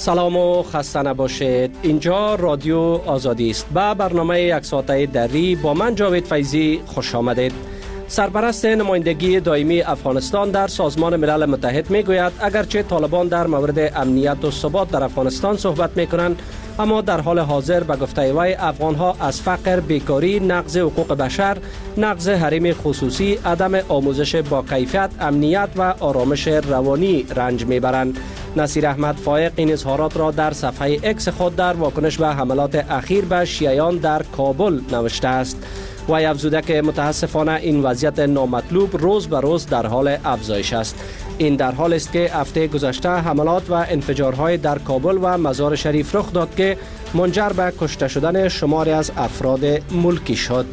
سلام و خسته نباشید. اینجا رادیو آزادی است. با برنامه یک ساعته دری با من جاوید فیضی خوش آمدید. سرپرست نمایندگی دائمی افغانستان در سازمان ملل متحد میگوید اگرچه طالبان در مورد امنیت و ثبات در افغانستان صحبت میکنند، اما در حال حاضر به گفته وی افغانها از فقر، بیکاری، نقض حقوق بشر، نقض حریم خصوصی، عدم آموزش با کیفیت، امنیت و آرامش روانی رنج میبرند. نصیر احمد فائق این اظهارات را در صفحه اکس خود در واکنش به حملات اخیر به شیعیان در کابل نوشته است. وی افزوده که متاسفانه این وضعیت نامطلوب روز به روز در حال افزایش است. این در حال است که هفته گذشته حملات و انفجارهای در کابل و مزار شریف رخ داد که منجر به کشته شدن شماری از افراد ملکی شد.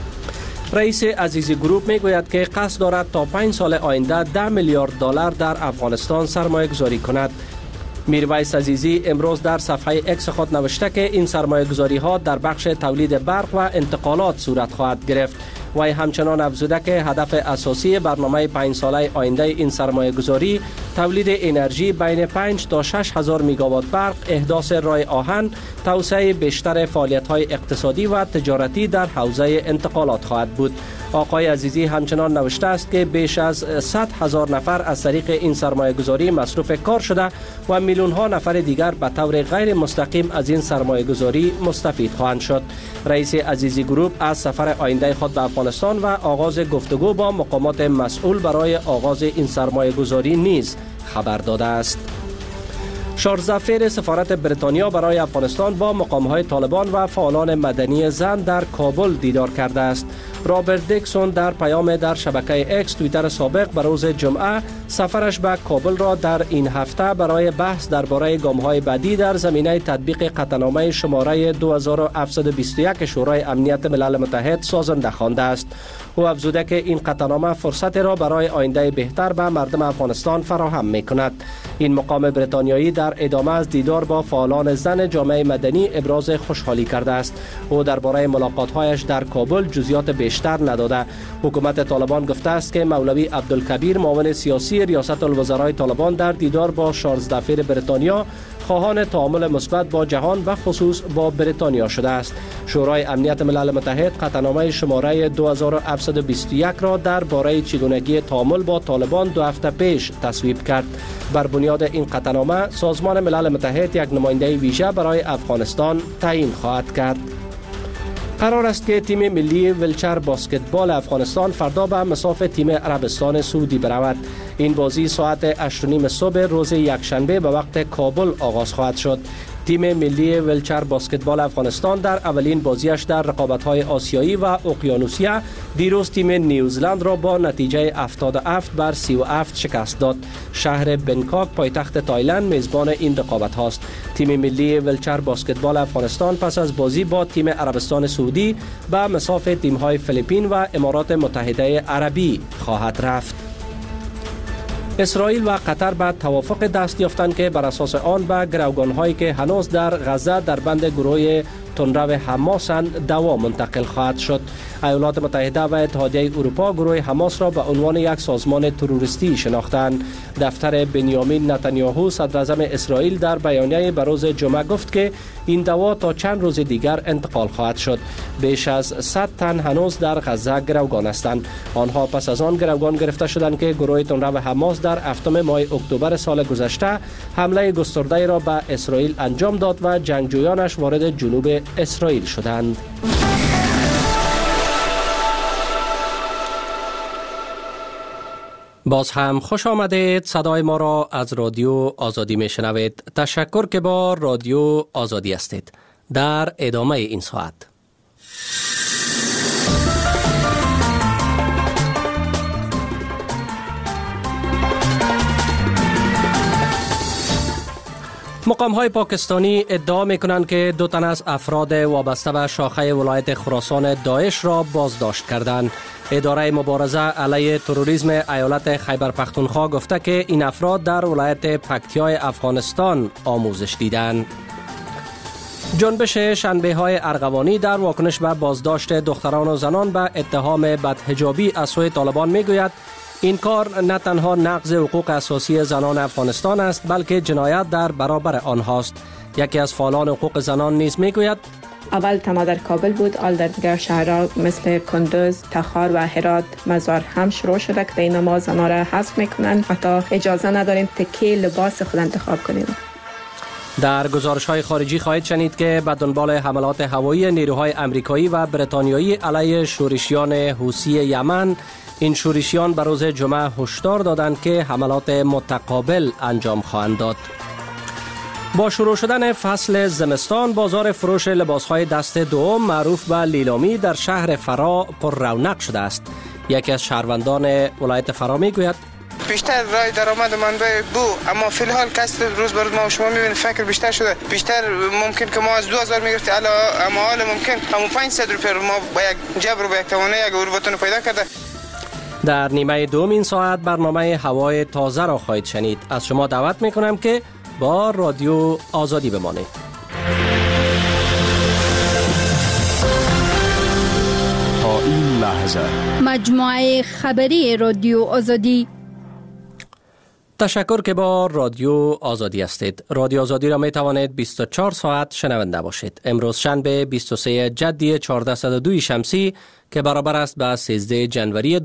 رئیس عزیزی گروپ میگوید که قصد دارد تا 5 سال آینده 10 میلیارد دلار در افغانستان سرمایه گذاری کند. میرویس عزیزی امروز در صفحه اکس خود نوشته که این سرمایه گذاری ها در بخش تولید برق و انتقالات صورت خواهد گرفت. وی همچنان افزوده که هدف اساسی برنامه 5 ساله آینده این سرمایه گذاری تولید انرژی بین 5 تا 6 هزار میگاوات برق، احداث راه آهن، توسعه بیشتر فعالیت های اقتصادی و تجارتی در حوزه انتقالات خواهد بود. آقای عزیزی همچنان نوشته است که بیش از 100,000 نفر از طریق این سرمایه گذاری مصروف کار شده و میلیون ها نفر دیگر به طور غیر مستقیم از این سرمایه گذاری مستفید خواهند شد. رئیس عزیزی گروپ از سفر آینده خود به افغانستان و آغاز گفتگو با مقامات مسئول برای آغاز این سرمایه گذاری نیز خبر داده است. شارلز دافیر سفارت بریتانیا برای افغانستان با مقام‌های طالبان و فعالان مدنی زن در کابل دیدار کرده است. رابرت دیکسون در پیام در شبکه اکس توییتر سابق به روز جمعه سفرش به کابل را در این هفته برای بحث درباره گام‌های بعدی در زمینه تطبیق قطعنامه شماره 2721 شورای امنیت ملل متحد سازنده خوانده است. او افزوده که این قطعنامه فرصت را برای آینده بهتر به مردم افغانستان فراهم می‌کند. این مقام بریتانیایی در ادامه از دیدار با فعالان زن جامعه مدنی ابراز خوشحالی کرده است. او درباره ملاقات‌هایش در کابل جزئیات بیشتر نداده. حکومت طالبان گفته است که مولوی عبدالکبیر معاون سیاسی ریاست الوزرای طالبان در دیدار با شارلز دافیر بریتانیا خواهان تعامل مثبت با جهان و خصوص با بریتانیا شده است. شورای امنیت ملل متحد قطعنامه شماره 2721 را درباره چگونگی تعامل با طالبان 2 هفته پیش تصویب کرد. بر بنیاد این قطعنامه سازمان ملل متحد یک نماینده ویژه برای افغانستان تعیین خواهد کرد. قرار است که تیم ملی ویلچر بسکتبال افغانستان فردا به مصاف تیم عربستان سعودی برود. این بازی ساعت 8:30 صبح روز یکشنبه به وقت کابل آغاز خواهد شد. تیم ملی ویلچر بسکتبال افغانستان در اولین بازیش در رقابت‌های آسیایی و اقیانوسیه دیروز تیم نیوزلند را با نتیجه 77-37 شکست داد. شهر بنکاک پایتخت تایلند میزبان این رقابت هاست. تیم ملی ویلچر بسکتبال افغانستان پس از بازی با تیم عربستان سعودی به مصاف تیم‌های فیلیپین و امارات متحده عربی خواهد رفت. اسرائیل و قطر به توافق دست یافتند که بر اساس آن به گروگان‌هایی که هنوز در غزه در بند گروه تندرو حماسند دوا منتقل خواهد شد. ایالات متحده و اتحادیه اروپا گروه حماس را به عنوان یک سازمان تروریستی شناختند. دفتر بنیامین نتانیاهو صدر اعظم اسرائیل در بیانیه به روز جمعه گفت که این دوا تا چند روز دیگر انتقال خواهد شد. بیش از 100 تن هنوز در غزه گروگان هستند. آنها پس از آن گروگان گرفته شدند که گروه تندرو حماس در 7 ماه اکتبر سال گذشته حمله گسترده را به اسرائیل انجام داد و جنگجویانش وارد جنوب اسرائیل شدند. باز هم خوش آمدید. صدای ما را از رادیو آزادی می شنوید. تشکر که با رادیو آزادی هستید. در ادامه این ساعت مقام‌های پاکستانی ادعا می‌کنند که 2 تن از افراد وابسته به شاخه ولایت خراسان داعش را بازداشت کردند. اداره مبارزه علیه تروریسم ایالت خیبر پختونخوا گفته که این افراد در ولایت پکتیای افغانستان آموزش دیدند. جنبش شنبه‌های ارغوانی در واکنش به بازداشت دختران و زنان به اتهام بدحجابی از سوی طالبان میگوید این کار نه تنها نقض حقوق اساسی زنان افغانستان است بلکه جنایت در برابر آنهاست. یکی از فعالان حقوق زنان نیز میگوید اول تنها در کابل بود، حال در دیگر شهرها مثل کندوز، تخار و هرات مزار هم شروع شده که این ما زنان را حذف میکنن، حتی اجازه نداریم تکه لباس خود انتخاب کنیم. در گزارش‌های خارجی خواهید شنید که به دنبال حملات هوایی نیروهای امریکایی و بریتانیایی علیه شورشیان حوثی یمن، این شورشیان به روز جمعه هشدار دادند که حملات متقابل انجام خواهند داد. با شروع شدن فصل زمستان، بازار فروش لباس‌های دست دوم معروف به لیلامی در شهر فرا پر رونق شده است. یکی از شهروندان ولایت فرا میگوید بیشتر رای درآمد و منبع بو، اما فی الحال کسب روز بر روز ما شما میبینید فکر بیشتر شده. بیشتر ممکن که ما از 2000 میگرفتیم اما حال ممکن همون 500 روپیه ما با یک جبر و با یک توانه یک اروبتون پیدا کرده. در نیمه دوم این ساعت برنامه هوای تازه را خواهید شنید. از شما دعوت میکنم که با رادیو آزادی بمانید. تا این لحظه مجموعه خبری رادیو آزادی. تشکر که با رادیو آزادی هستید. رادیو آزادی را می توانید 24 ساعت شنونده باشید. امروز شنبه 23 جدی 1402 شمسی که برابر است با 13 جنوری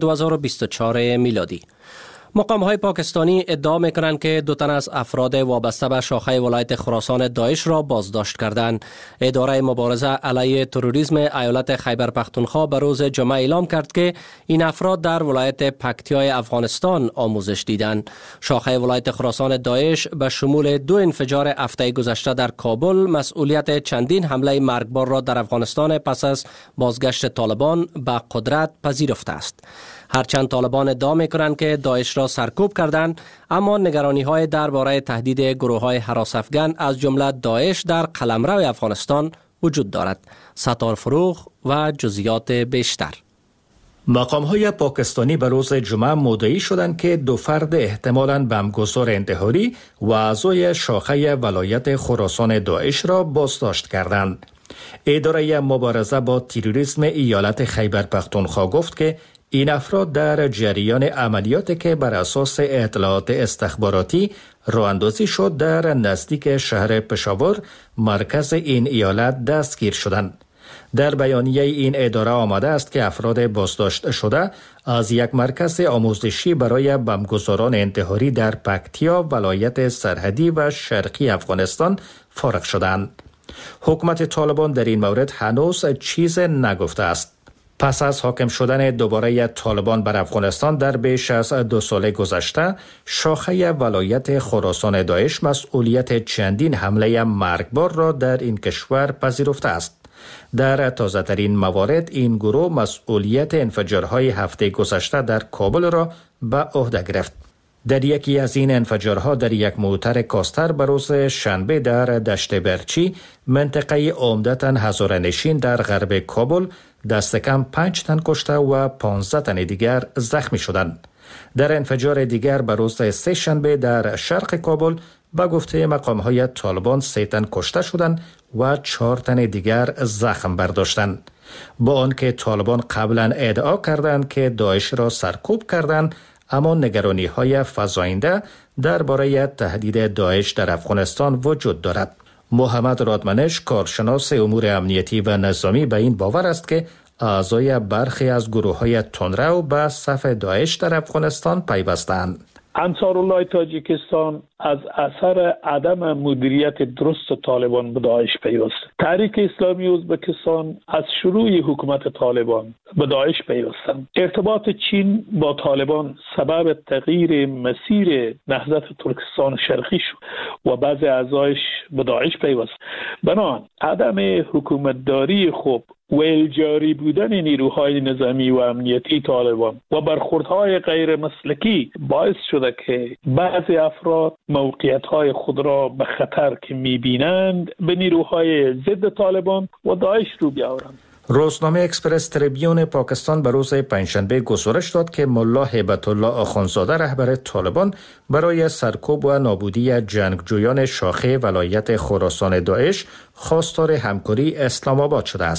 2024 میلادی. مقام‌های پاکستانی ادعا می‌کنند که 2 تن از افراد وابسته به شاخه ولایت خراسان داعش را بازداشت کردند. اداره مبارزه علیه تروریسم ایالت خیبر پختونخوا به روز جمعه اعلام کرد که این افراد در ولایت پکتیای افغانستان آموزش دیدند. شاخه ولایت خراسان داعش به شمول 2 انفجار هفته گذشته در کابل مسئولیت چندین حمله مرگبار را در افغانستان پس از بازگشت طالبان به قدرت پذیرفته است. هرچند طالبان ادعا می‌کنند که داعش را سرکوب کردند، اما نگرانی‌های درباره تهدید گروه‌های هراس افغان از جمله داعش در قلمرو افغانستان وجود دارد. ستار فروغ و جزئیات بیشتر. مقام‌های پاکستانی به روز جمعه مدعی شدند که 2 فرد احتمالاً بمبگسار انتحاری و اعضای شاخه ولایت خراسان داعش را بازداشت کردند. اداره مبارزه با تروریسم ایالت خیبر پختونخوا گفت که این افراد در جریان عملیاتی که بر اساس اطلاعات استخباراتی راه اندازی شد در نزدیک شهر پشاور مرکز این ایالت دستگیر شدند. در بیانیه این اداره آمده است که افراد بازداشت شده از یک مرکز آموزشی برای بمبگساران انتحاری در پکتیا ولایت سرحدی و شرقی افغانستان فارغ شدند. حکومت طالبان در این مورد هنوز چیز نگفته است. پس از حاکم شدن دوباره طالبان بر افغانستان در بیش از 2 سال گذشته، شاخه ولایت خراسان داعش مسئولیت چندین حمله مرگبار را در این کشور پذیرفته است. در تازه ترین موارد این گروه مسئولیت انفجارهای هفته گذشته در کابل را به عهده گرفت. در یکی از این انفجارها در یک موتر کاستر به روز شنبه در دشت برچی، منطقه عمدتاً هزاره‌نشین در غرب کابل، دست کم 5 تن کشته و 15 تن دیگر زخمی شدند. در انفجار دیگر به روز سه شنبه در شرق کابل به گفته مقام‌های طالبان 3 تن کشته شدند و 4 تن دیگر زخم برداشتند. با آنکه طالبان قبلا ادعا کردند که داعش را سرکوب کردند، اما نگرانی‌های فزاینده درباره تهدید داعش در افغانستان وجود دارد. محمد رادمنش، کارشناس امور امنیتی و نظامی، به این باور است که اعضای برخی از گروه‌های تندرو به صف داعش در افغانستان پیوستند. انصارالله تاجیکستان از اثر عدم مدیریت درست طالبان به داعش پیوست. تحریک اسلامی ازبکستان از شروع حکومت طالبان به داعش پیوستند. ارتباط چین با طالبان سبب تغییر مسیر نهضت ترکستان شرقی شد و بعضی اعضایش به داعش پیوست. بنابراین عدم حکومتداری خوب و الجاری بودن نیروهای نظامی و امنیتی طالبان و برخوردهای غیر مسلکی باعث شده که بعضی افراد موقعیت‌های خود را به خطر که می‌بینند به نیروهای ضد طالبان و داعش رو بیاورند. روزنامه اکسپرس تریبیون پاکستان به روز پنجشنبه گزارش داد که ملا هیبت الله آخوندزاده رهبر طالبان برای سرکوب و نابودی جنگجویان شاخه ولایت خراسان داعش خواستار همکاری اسلام آباد شده است.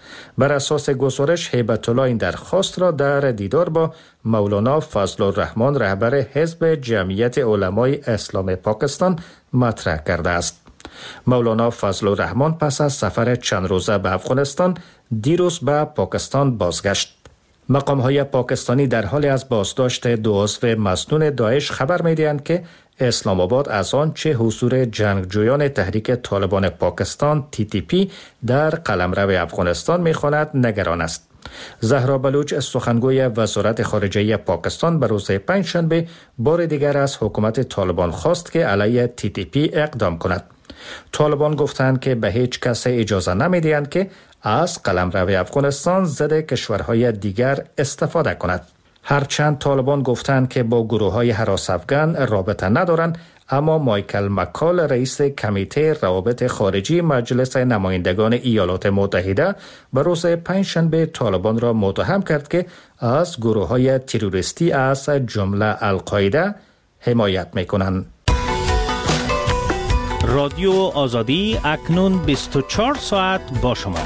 بر اساس گزارش هیبت الله این درخواست را در دیدار با مولانا فضل الرحمن رهبر حزب جمعیت علمای اسلام پاکستان مطرح کرده است. مولانا فضل الرحمن پس از سفر چند روزه به افغانستان دیروز به پاکستان بازگشت. مقام‌های پاکستانی در حال از بازداشت 2 عضو مسنون داعش خبر می‌دهند که اسلام آباد از آنچه حضور جنگجویان تحریک طالبان پاکستان TTP در قلمرو افغانستان می‌خواند نگران است. زهرا بلوچ سخنگوی وزارت خارجه پاکستان به روز پنجشنبه بار دیگر از حکومت طالبان خواست که علیه TTP اقدام کند. طالبان گفتند که به هیچ کس اجازه نمی‌دهند که از قلمرو افغانستان ضد کشورهای دیگر استفاده کند. هرچند طالبان گفتند که با گروه‌های هراس افغان رابطه ندارند، اما مایکل مکال رئیس کمیته روابط خارجی مجلس نمایندگان ایالات متحده به روز پنجشنبه طالبان را متهم کرد که از گروه‌های تروریستی از جمله القاعده حمایت می‌کنند. رادیو آزادی اکنون 24 ساعت با شما.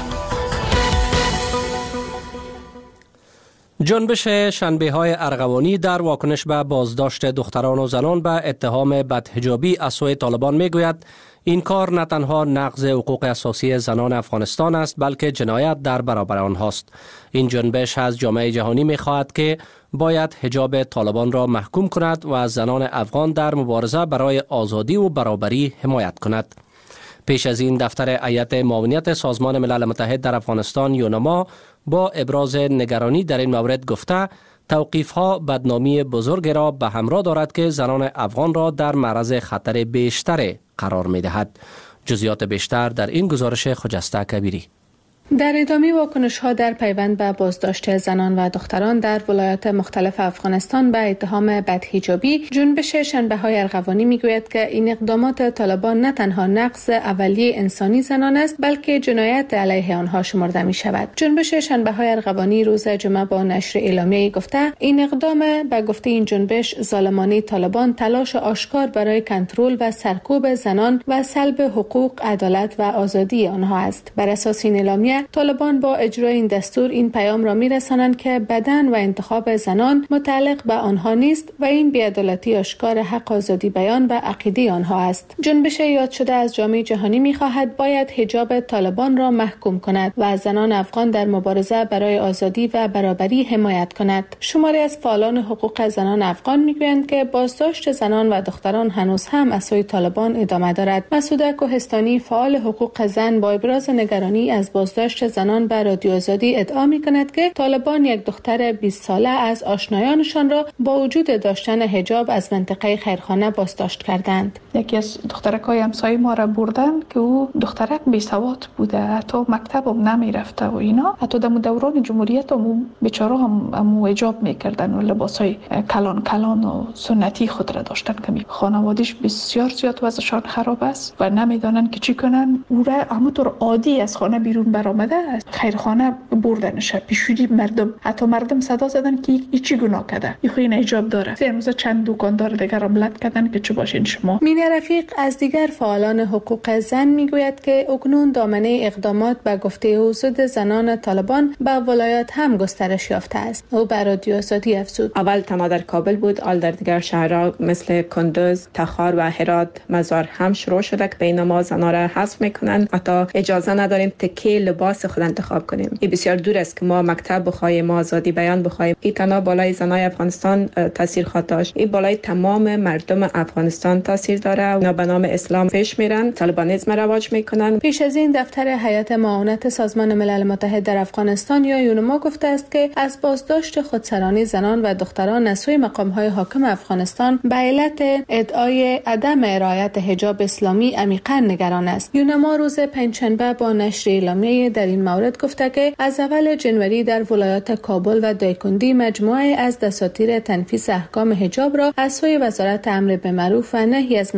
جنبش شنبه‌های ارغوانی در واکنش به بازداشت دختران و زنان به اتهام بدحجابی از سوی طالبان میگوید این کار نه تنها نقض حقوق اساسی زنان افغانستان است بلکه جنایت در برابر آنهاست. این جنبش از جامعه جهانی می‌خواهد که باید حجاب طالبان را محکوم کند و از زنان افغان در مبارزه برای آزادی و برابری حمایت کند. پیش از این دفتر هیئت معاونیت سازمان ملل متحد در افغانستان یونما با ابراز نگرانی در این مورد گفته توقیف‌ها بدنامی بزرگ را به همراه دارد که زنان افغان را در معرض خطر بیشتر قرار می‌دهد. جزئیات بیشتر در این گزارش خجسته کبیری. در ادامه واکنش‌ها در پیوند به بازداشت زنان و دختران در ولایات مختلف افغانستان به اتهام بدحجابی، جنبش شنبه‌های ارغوانی میگوید که این اقدامات طالبان نه تنها نقض اولیه انسانی زنان است بلکه جنایت علیه آنها شمرده می‌شود. جنبش شنبه‌های ارغوانی روز جمعه با نشر اعلامیه‌ای گفته این اقدام به گفته این جنبش ظالمانه طالبان تلاش آشکار برای کنترل و سرکوب زنان و سلب حقوق، عدالت و آزادی آنها است. بر اساس این اعلامیه طالبان با اجرای این دستور این پیام را می‌رسانند که بدن و انتخاب زنان متعلق به آنها نیست و این بی‌عدالتی آشکار حق آزادی بیان و عقیده آنها است. جنبش یاد شده از جامعه جهانی می‌خواهد باید حجاب طالبان را محکوم کند و از زنان افغان در مبارزه برای آزادی و برابری حمایت کند. شماری از فعالان حقوق زنان افغان می‌گویند که بازداشت زنان و دختران هنوز هم از سوی طالبان ادامه دارد. مسعود کوهستانی فعال حقوق زن با ابراز نگرانی از بازداشت زنان به رادیو آزادی ادعا می‌کند که طالبان یک دختر 20 ساله از آشنایانشان را با وجود داشتن حجاب از منطقه خیرخانه بازداشت کردند. یکی از دخترکای همسایه ما را بردن که او دخترک بی‌سواد بوده، حتی مکتب هم نمی‌رفته و اینا. حتی در دوران جمهوریت هم بیچاره هم حجاب می‌کردن و لباسای کلان و سنتی خود را داشتن که خانواده‌اش بسیار زیاد وضعشان خراب است و نمی‌دانند که چی کنن. او را همونطور عادی از خانه بیرون برآمده از خیرخانه بردنش. پیشوری حتی مردم صدا زدن که این چی گناه کرده، این حجاب داره. امروز چند دکاندار دیگر املت کردن که چه باشین شما. مینه رفیق از دیگر فعالان حقوق زن میگوید که اکنون دامنه اقدامات به گفته حضور زنان طالبان به ولایات هم گسترش یافته است. او بر رادیو آزادی افزود اول تنها در کابل بود، حال در دیگر شهرها مثل کندوز، تخار و هرات مزار هم شروع شده که بین ما زنا را حذف میکنند. حتی اجازه نداریم تکه لباس خود انتخاب کنیم. این بسیار دور است که ما مکتب بخوایم، ما آزادی بیان بخوایم. این تنها بالای زنای افغانستان تاثیر خواهد داشت. این بالای تمام مردم افغانستان تاثیر داره. اونا به نام اسلام پیش میرن، طالبانیسم رواج میکنن. پیش از این دفتر هیئت معاونت سازمان ملل متحد در افغانستان یا یونما گفته است که از بازداشت خودسرانی زنان و دختران از سوی مقام‌های حاکم افغانستان به علت ادعای عدم رعایت حجاب اسلامی عمیقاً نگران است. یونما روز پنجشنبه با نشر اعلامیه در این مورد گفته که از اول جنوری در ولایات کابل و دایکندی مجموعه از دساتیر تنفیذ احکام حجاب را از سوی وزارت امر به معروف و نهی از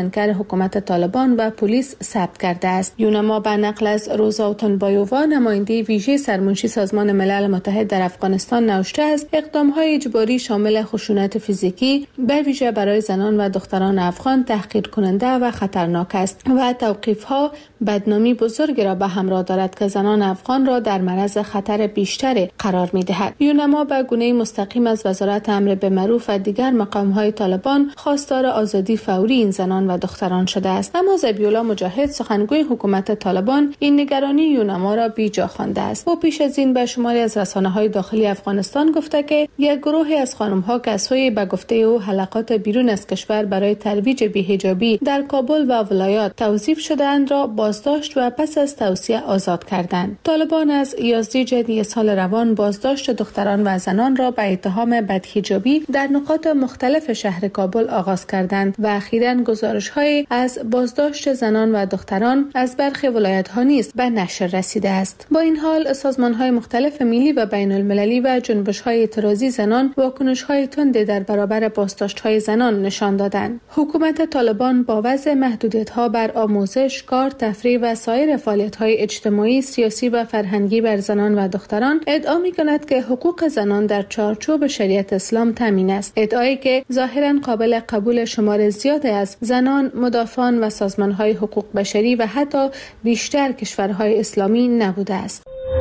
کنکر حکومت طالبان و پلیس ثبت کرده است. یونما به نقل از روزا اوتونبایووا نماینده ویژه سرمنشی سازمان ملل متحد در افغانستان نوشته است اقدام‌های اجباری شامل خشونت فیزیکی به ویژه برای زنان و دختران افغان تحقیر کننده و خطرناک است و توقیف‌ها بدنامی بزرگی را به همراه دارد که زنان افغان را در معرض خطر بیشتری قرار می‌دهد. یونما به گونه مستقیم از وزارت امر بالمعروف و دیگر مقام‌های طالبان خواستار آزادی فوری این زنان و دختران شده است. اما ذبیح‌الله مجاهد سخنگوی حکومت طالبان این نگرانی یونما را بیجا خوانده است. او پیش از این به شماری از رسانه‌های داخلی افغانستان گفته که یک گروهی از خانم‌ها که از سوی به گفته او حلقات بیرون از کشور برای ترویج بی‌حجابی در کابل و ولایات توظیف شده‌اند را بازداشت و پس از توصیه آزاد کردند. طالبان از 11 ژانویه سال روان بازداشت دختران و زنان را به اتهام بدحجابی در نقاط مختلف شهر کابل آغاز کردند و اخیراً گزارش‌های از بازداشت زنان و دختران از برخی ولایت‌ها نیز به نشر رسیده است. با این حال سازمان‌های مختلف ملی و بین‌المللی و جنبش‌های اعتراضی زنان واکنش‌های تندی در برابر بازداشت‌های زنان نشان دادند. حکومت طالبان با وضع محدودیت‌ها بر آموزش، کار، تفریح و سایر فعالیت‌های اجتماعی، سیاسی و فرهنگی بر زنان و دختران ادعا می‌کند که حقوق زنان در چارچوب شریعت اسلام تامین است. ادعایی که ظاهراً قابل قبول شمار زیادی از زنان، مدافعان و سازمان‌های حقوق بشری و حتی بیشتر کشورهای اسلامی نبوده است.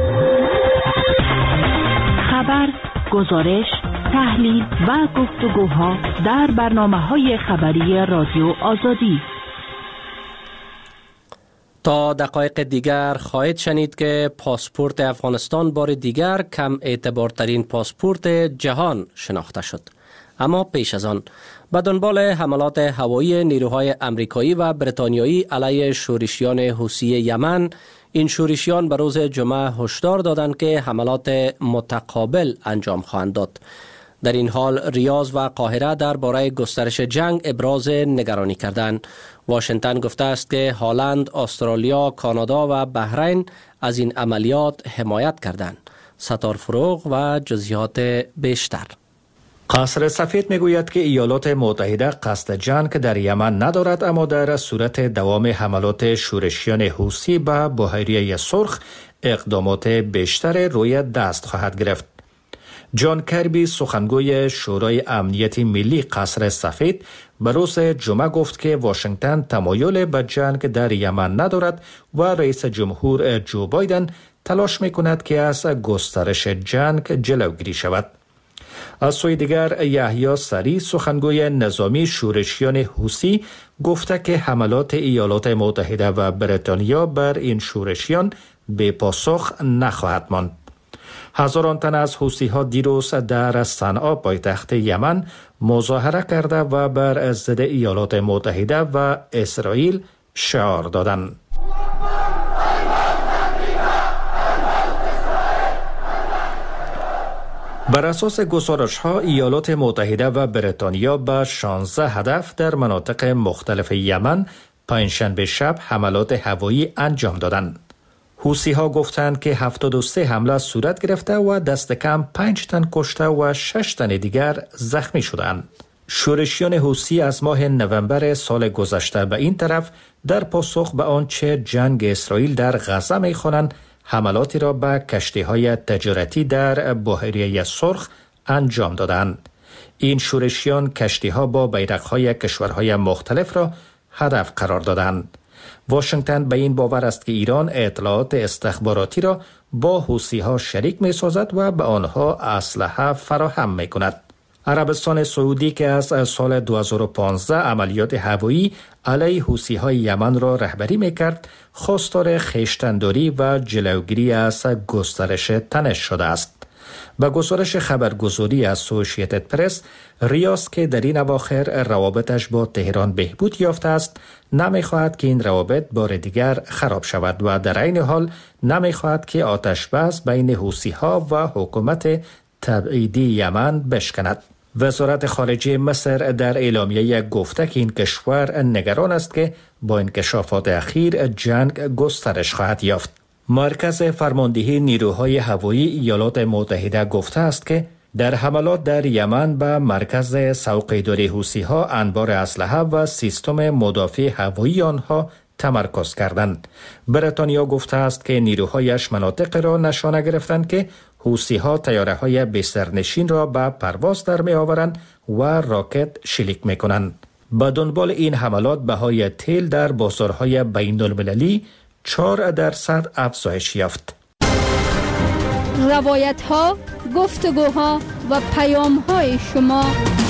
خبر، گزارش، تحلیل و گفتگوها در برنامه‌های خبری رادیو آزادی. تا دقایق دیگر خواهید شنید که پاسپورت افغانستان بار دیگر کم اعتبارترین پاسپورت جهان شناخته شد. اما پیش از آن به دنبال حملات هوایی نیروهای امریکایی و بریتانیایی علیه شورشیان حوثی یمن، این شورشیان به روز جمعه هشدار دادند که حملات متقابل انجام خواهند داد. در این حال ریاض و قاهره درباره گسترش جنگ ابراز نگرانی کردند. واشنگتن گفته است که هلند، استرالیا، کانادا و بحرین از این عملیات حمایت کردند. ستار فروغ و جزئیات بیشتر. قصر سفید میگوید که ایالات متحده قصد جنگ در یمن ندارد، اما در صورت دوام حملات شورشیان حوثی به بحیره سرخ اقدامات بیشتر روی دست خواهد گرفت. جان کربی سخنگوی شورای امنیت ملی قصر سفید به روز جمعه گفت که واشنگتن تمایل به جنگ در یمن ندارد و رئیس جمهور جو بایدن تلاش میکند که از گسترش جنگ جلوگیری شود. از سوی دیگر یحیی سری سخنگوی نظامی شورشیان حوثی گفته که حملات ایالات متحده و بریتانیا بر این شورشیان بی پاسخ نخواهد ماند. هزاران تن از حوثی‌ها دیروز در صنعا پایتخت یمن مظاهره کرده و بر ضد ایالات متحده و اسرائیل شعار دادند. بر اساس گزارش‌ها ایالات متحده و بریتانیا به 16 هدف در مناطق مختلف یمن پنجشنبه شب حملات هوایی انجام دادند. حوثی‌ها گفتند که 73 حمله صورت گرفته و دست کم 5 تن کشته و 6 تن دیگر زخمی شدند. شورشیان حوثی از ماه نوامبر سال گذشته به این طرف در پاسخ به آنچه جنگ اسرائیل در غزه می‌خوانند حملاتی را به کشتی‌های تجارتی در بحیره سرخ انجام دادند. این شورشیان کشتی‌ها با بیرق‌های کشورهای مختلف را هدف قرار دادند. واشنگتن به این باور است که ایران اطلاعات استخباراتی را با حوثی‌ها شریک می‌سازد و به آنها اسلحه فراهم می‌کند. عربستان سعودی که از سال 2015 عملیات هوایی علیه حوثی‌های یمن را رهبری می‌کرد، خواستار خویشتن‌داری و جلوگیری از گسترش تنش شده است. با گزارش خبرگزاری اسوسییتد پرس، ریاض که در این اواخر روابطش با تهران بهبود یافته است، نمی‌خواهد که این روابط بار دیگر خراب شود و در عین حال نمی‌خواهد که آتش بس بین حوثی‌ها و حکومت تبعیدی یمن بشکند. وزارت خارجه مصر در اعلامیه گفته که این کشور نگران است که با انکشافات اخیر جنگ گسترش خواهد یافت. مرکز فرماندهی نیروهای هوایی ایالات متحده گفته است که در حملات در یمن به مرکز سوقیداری حوثی‌ها انبار اسلحه و سیستم مدافع هوایی آنها تمرکز کردند. بریتانیا گفته است که نیروهایش مناطق را نشانه گرفتند که حوثی‌ها طیاره‌های بسترنشین را به پرواز در می‌آورند و راکت شلیک می‌کنند. به دنبال این حملات بهای تیل در بازارهای بین‌المللی 4% افزایش یافت. روایت‌ها، گفتگوها و پیام‌های شما.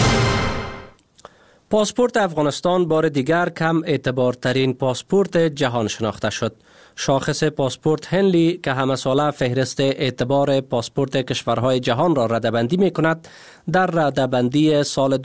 پاسپورت افغانستان بار دیگر کم اعتبارترین پاسپورت جهان شناخته شد. شاخص پاسپورت هنلی که همه ساله فهرست اعتبار پاسپورت کشورهای جهان را ردبندی می کند، در ردبندی سال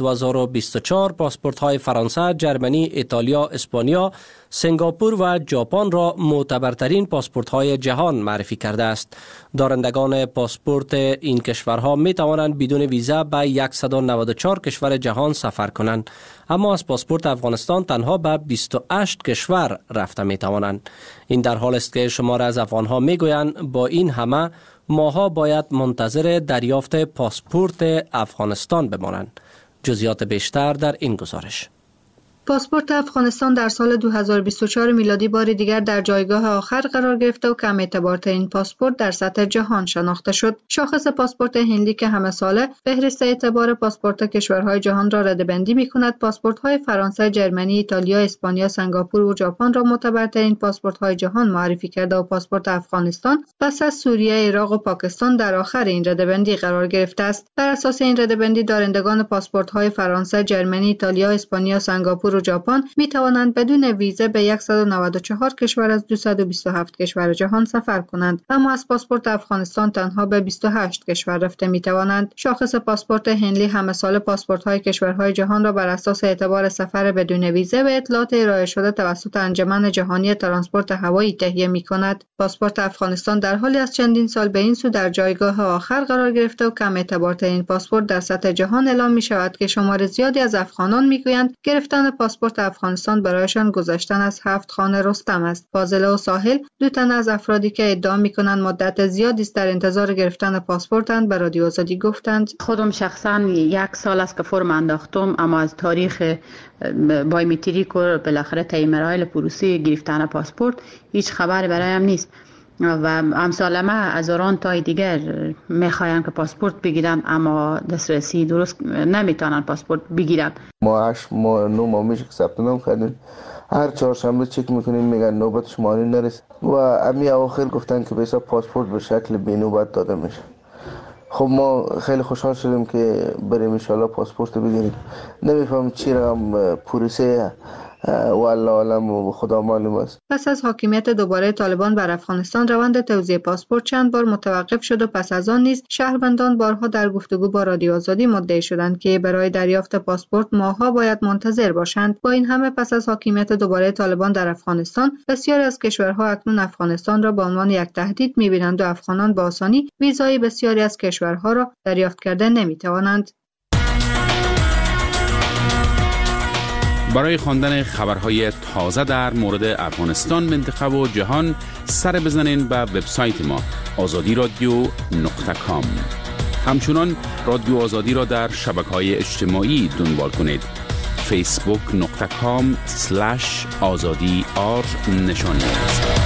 2024 پاسپورت های فرانسه، جرمنی، ایتالیا، اسپانیا، سنگاپور و ژاپن را معتبرترین پاسپورت های جهان معرفی کرده است. دارندگان پاسپورت این کشورها می توانند بدون ویزا به 194 کشور جهان سفر کنند، اما از پاسپورت افغانستان تنها به 28 کشور رفته می توانند. این در حال است که شمار از افغانها می گویند با این همه ماها باید منتظر دریافت پاسپورت افغانستان بمانند. جزئیات بیشتر در این گزارش. پاسپورت افغانستان در سال 2024 میلادی بار دیگر در جایگاه آخر قرار گرفته و کم اعتبارترین پاسپورت در سطح جهان شناخته شد. شاخص پاسپورت هندی که همه ساله فهرست اعتبار پاسپورت کشورهای جهان را ردبندی می‌کند، پاسپورت‌های فرانسه، جرمنی، ایتالیا، اسپانیا، سنگاپور و ژاپن را معتبرترین پاسپورت‌های جهان معرفی کرده و پاسپورت افغانستان پس از سوریه، عراق و پاکستان در آخر این ردبندی قرار گرفته است. بر اساس این ردبندی دارندگان پاسپورت‌های فرانسه، جرمنی، ایتالیا، اسپانیا، سنگاپور و ژاپن می توانند بدون ویزا به 194 کشور از 227 کشور جهان سفر کنند، اما از پاسپورت افغانستان تنها به 28 کشور رفته می توانند. شاخص پاسپورت هنلی همه سال پاسپورت های کشورهای جهان را بر اساس اعتبار سفر بدون ویزا به اطلاعات ارائه شده توسط انجمن جهانی ترانسپورت هوایی تهیه می کند. پاسپورت افغانستان در حالی از چندین سال به این سو در جایگاه آخر قرار گرفته و کم اعتبارترین پاسپورت در سطح جهان اعلام می شود که شمار زیادی از افغانان می گویند گرفتن پاسپورت افغانستان برایشان گذشتن از 7 خان رستم است. فاضله و ساحل، دو تن از افرادی که ادعا می‌کنند مدت زیادی است در انتظار گرفتن پاسپورتند، به رادیو آزادی گفتند خودم شخصا 1 سال است که فرم انداختم، اما از تاریخ بایومتریک و بالاخره طی مراحل پروسه گرفتن پاسپورت هیچ خبری برایم نیست و امثال ما هزاران تای دیگر میخواین که پاسپورت بگیرن اما دسترسی درست نمیتونن پاسپورت بگیرن. ما 8 ماه 9 ماه میشه که ثبت نام کردیم، هر چهارشنبه چک میکنیم میگن نوبت شما نرسید و امی اواخر گفتن که بسا پاسپورت به شکل بی نوبت داده میشه. خب ما خیلی خوشحال شدیم که بریم ان شاءالله پاسپورت بگیریم. نمیفهم چی رقم پروسه والله عالم و خدا معلوم است. پس از حاکمیت دوباره طالبان بر افغانستان روند توزیع پاسپورت چند بار متوقف شد و پس از آن نیز شهروندان بارها در گفتگو با رادیو آزادی مدعی شدند که برای دریافت پاسپورت ماه‌ها باید منتظر باشند. با این همه پس از حاکمیت دوباره طالبان در افغانستان بسیاری از کشورها اکنون افغانستان را به عنوان یک تهدید می‌بینند و افغانان با آسانی ویزای بسیاری از کشورها را دریافت کرده نمی‌توانند. برای خواندن خبرهای تازه در مورد افغانستان، منطقه و جهان سر بزنین به وبسایت ما azadiradio.com. همچنان رادیو آزادی را در شبکه‌های اجتماعی دنبال کنید. facebook.com/azadi_r نشانی است.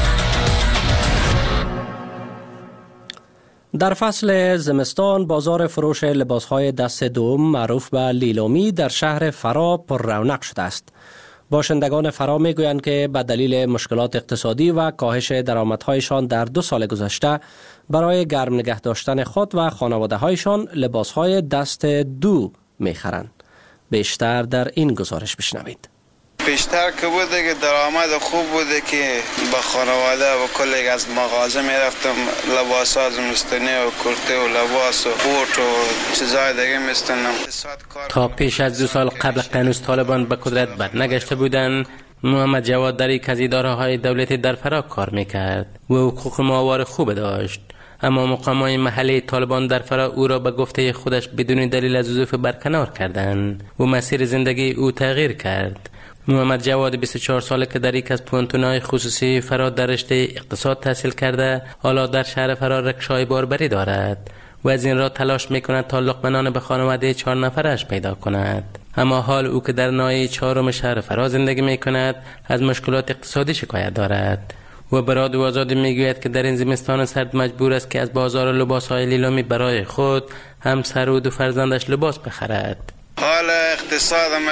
در فصل زمستان بازار فروش لباسهای دست دوم معروف به لیلومی در شهر فرا پر رونق شده است. باشندگان فرا میگویند که به دلیل مشکلات اقتصادی و کاهش درآمدهایشان در 2 سال گذشته برای گرم نگه داشتن خود و خانواده‌هایشان لباسهای دست دو میخرند. بیشتر در این گزارش بشنوید. بیشتر که بوده که درآمد خوب بوده که با خانواده و کلی از مغازه میرفتم لباس ها زمستانی و کرته و لباس و بوت و چیزای دیگه میستنم. تا پیش از 2 سال قبل هنوز طالبان به قدرت برنگشته بودند، محمد جواد در یک از اداره‌های دولتی در فرا کار میکرد و حقوق ماهوار خوب داشت، اما مقامات محلی طالبان در فرا او را به گفته خودش بدون دلیل از وظیفه برکنار کردند و مسیر زندگی او تغییر کرد. محمد جواد 24 ساله که در یک از پوانتون‌های خصوصی فرا در رشته اقتصاد تحصیل کرده، حالا در شهر فرا رکشای باربری دارد. و از این راه تلاش میکند تا لقمه به خانواده 4 نفرش پیدا کند. اما حال او که در ناحیه 4 شهر فرا زندگی میکند از مشکلات اقتصادی شکایت دارد و به رادیو آزادی میگوید که در این زمستان سرد مجبور است که از بازار لباس‌های لیلامی برای خود، همسر و 2 فرزندش لباس بخرد. حال اقتصادم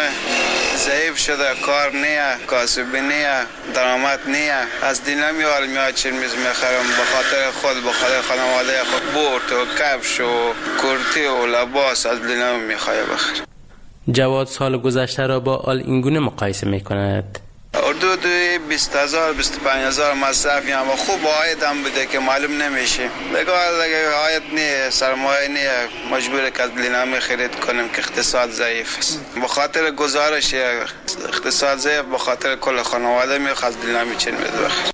ضعیف شده، کار نیه، کاسبی نیه، درآمد نیه. از لیلامی حال میاد چیز میخرم به خاطر خود، به خاطر خانواده خود. بوت و کفش و کرتی و لباس از لیلامی میخواه بخرم. جواد سال گذشته را با آل اینگونه مقایسه میکند. حدود 20,000 25,000 مصرف میام و خوب عایدم بوده که معلوم نمیشه. بگو اگه عاید نیه، سرمایه نیه، مجبور که از لیلامی خرید کنیم که اقتصاد ضعیف است. به خاطر گزارش اقتصاد ضعیف، به خاطر کل خانواده میخواد از لیلامی چین بخریم.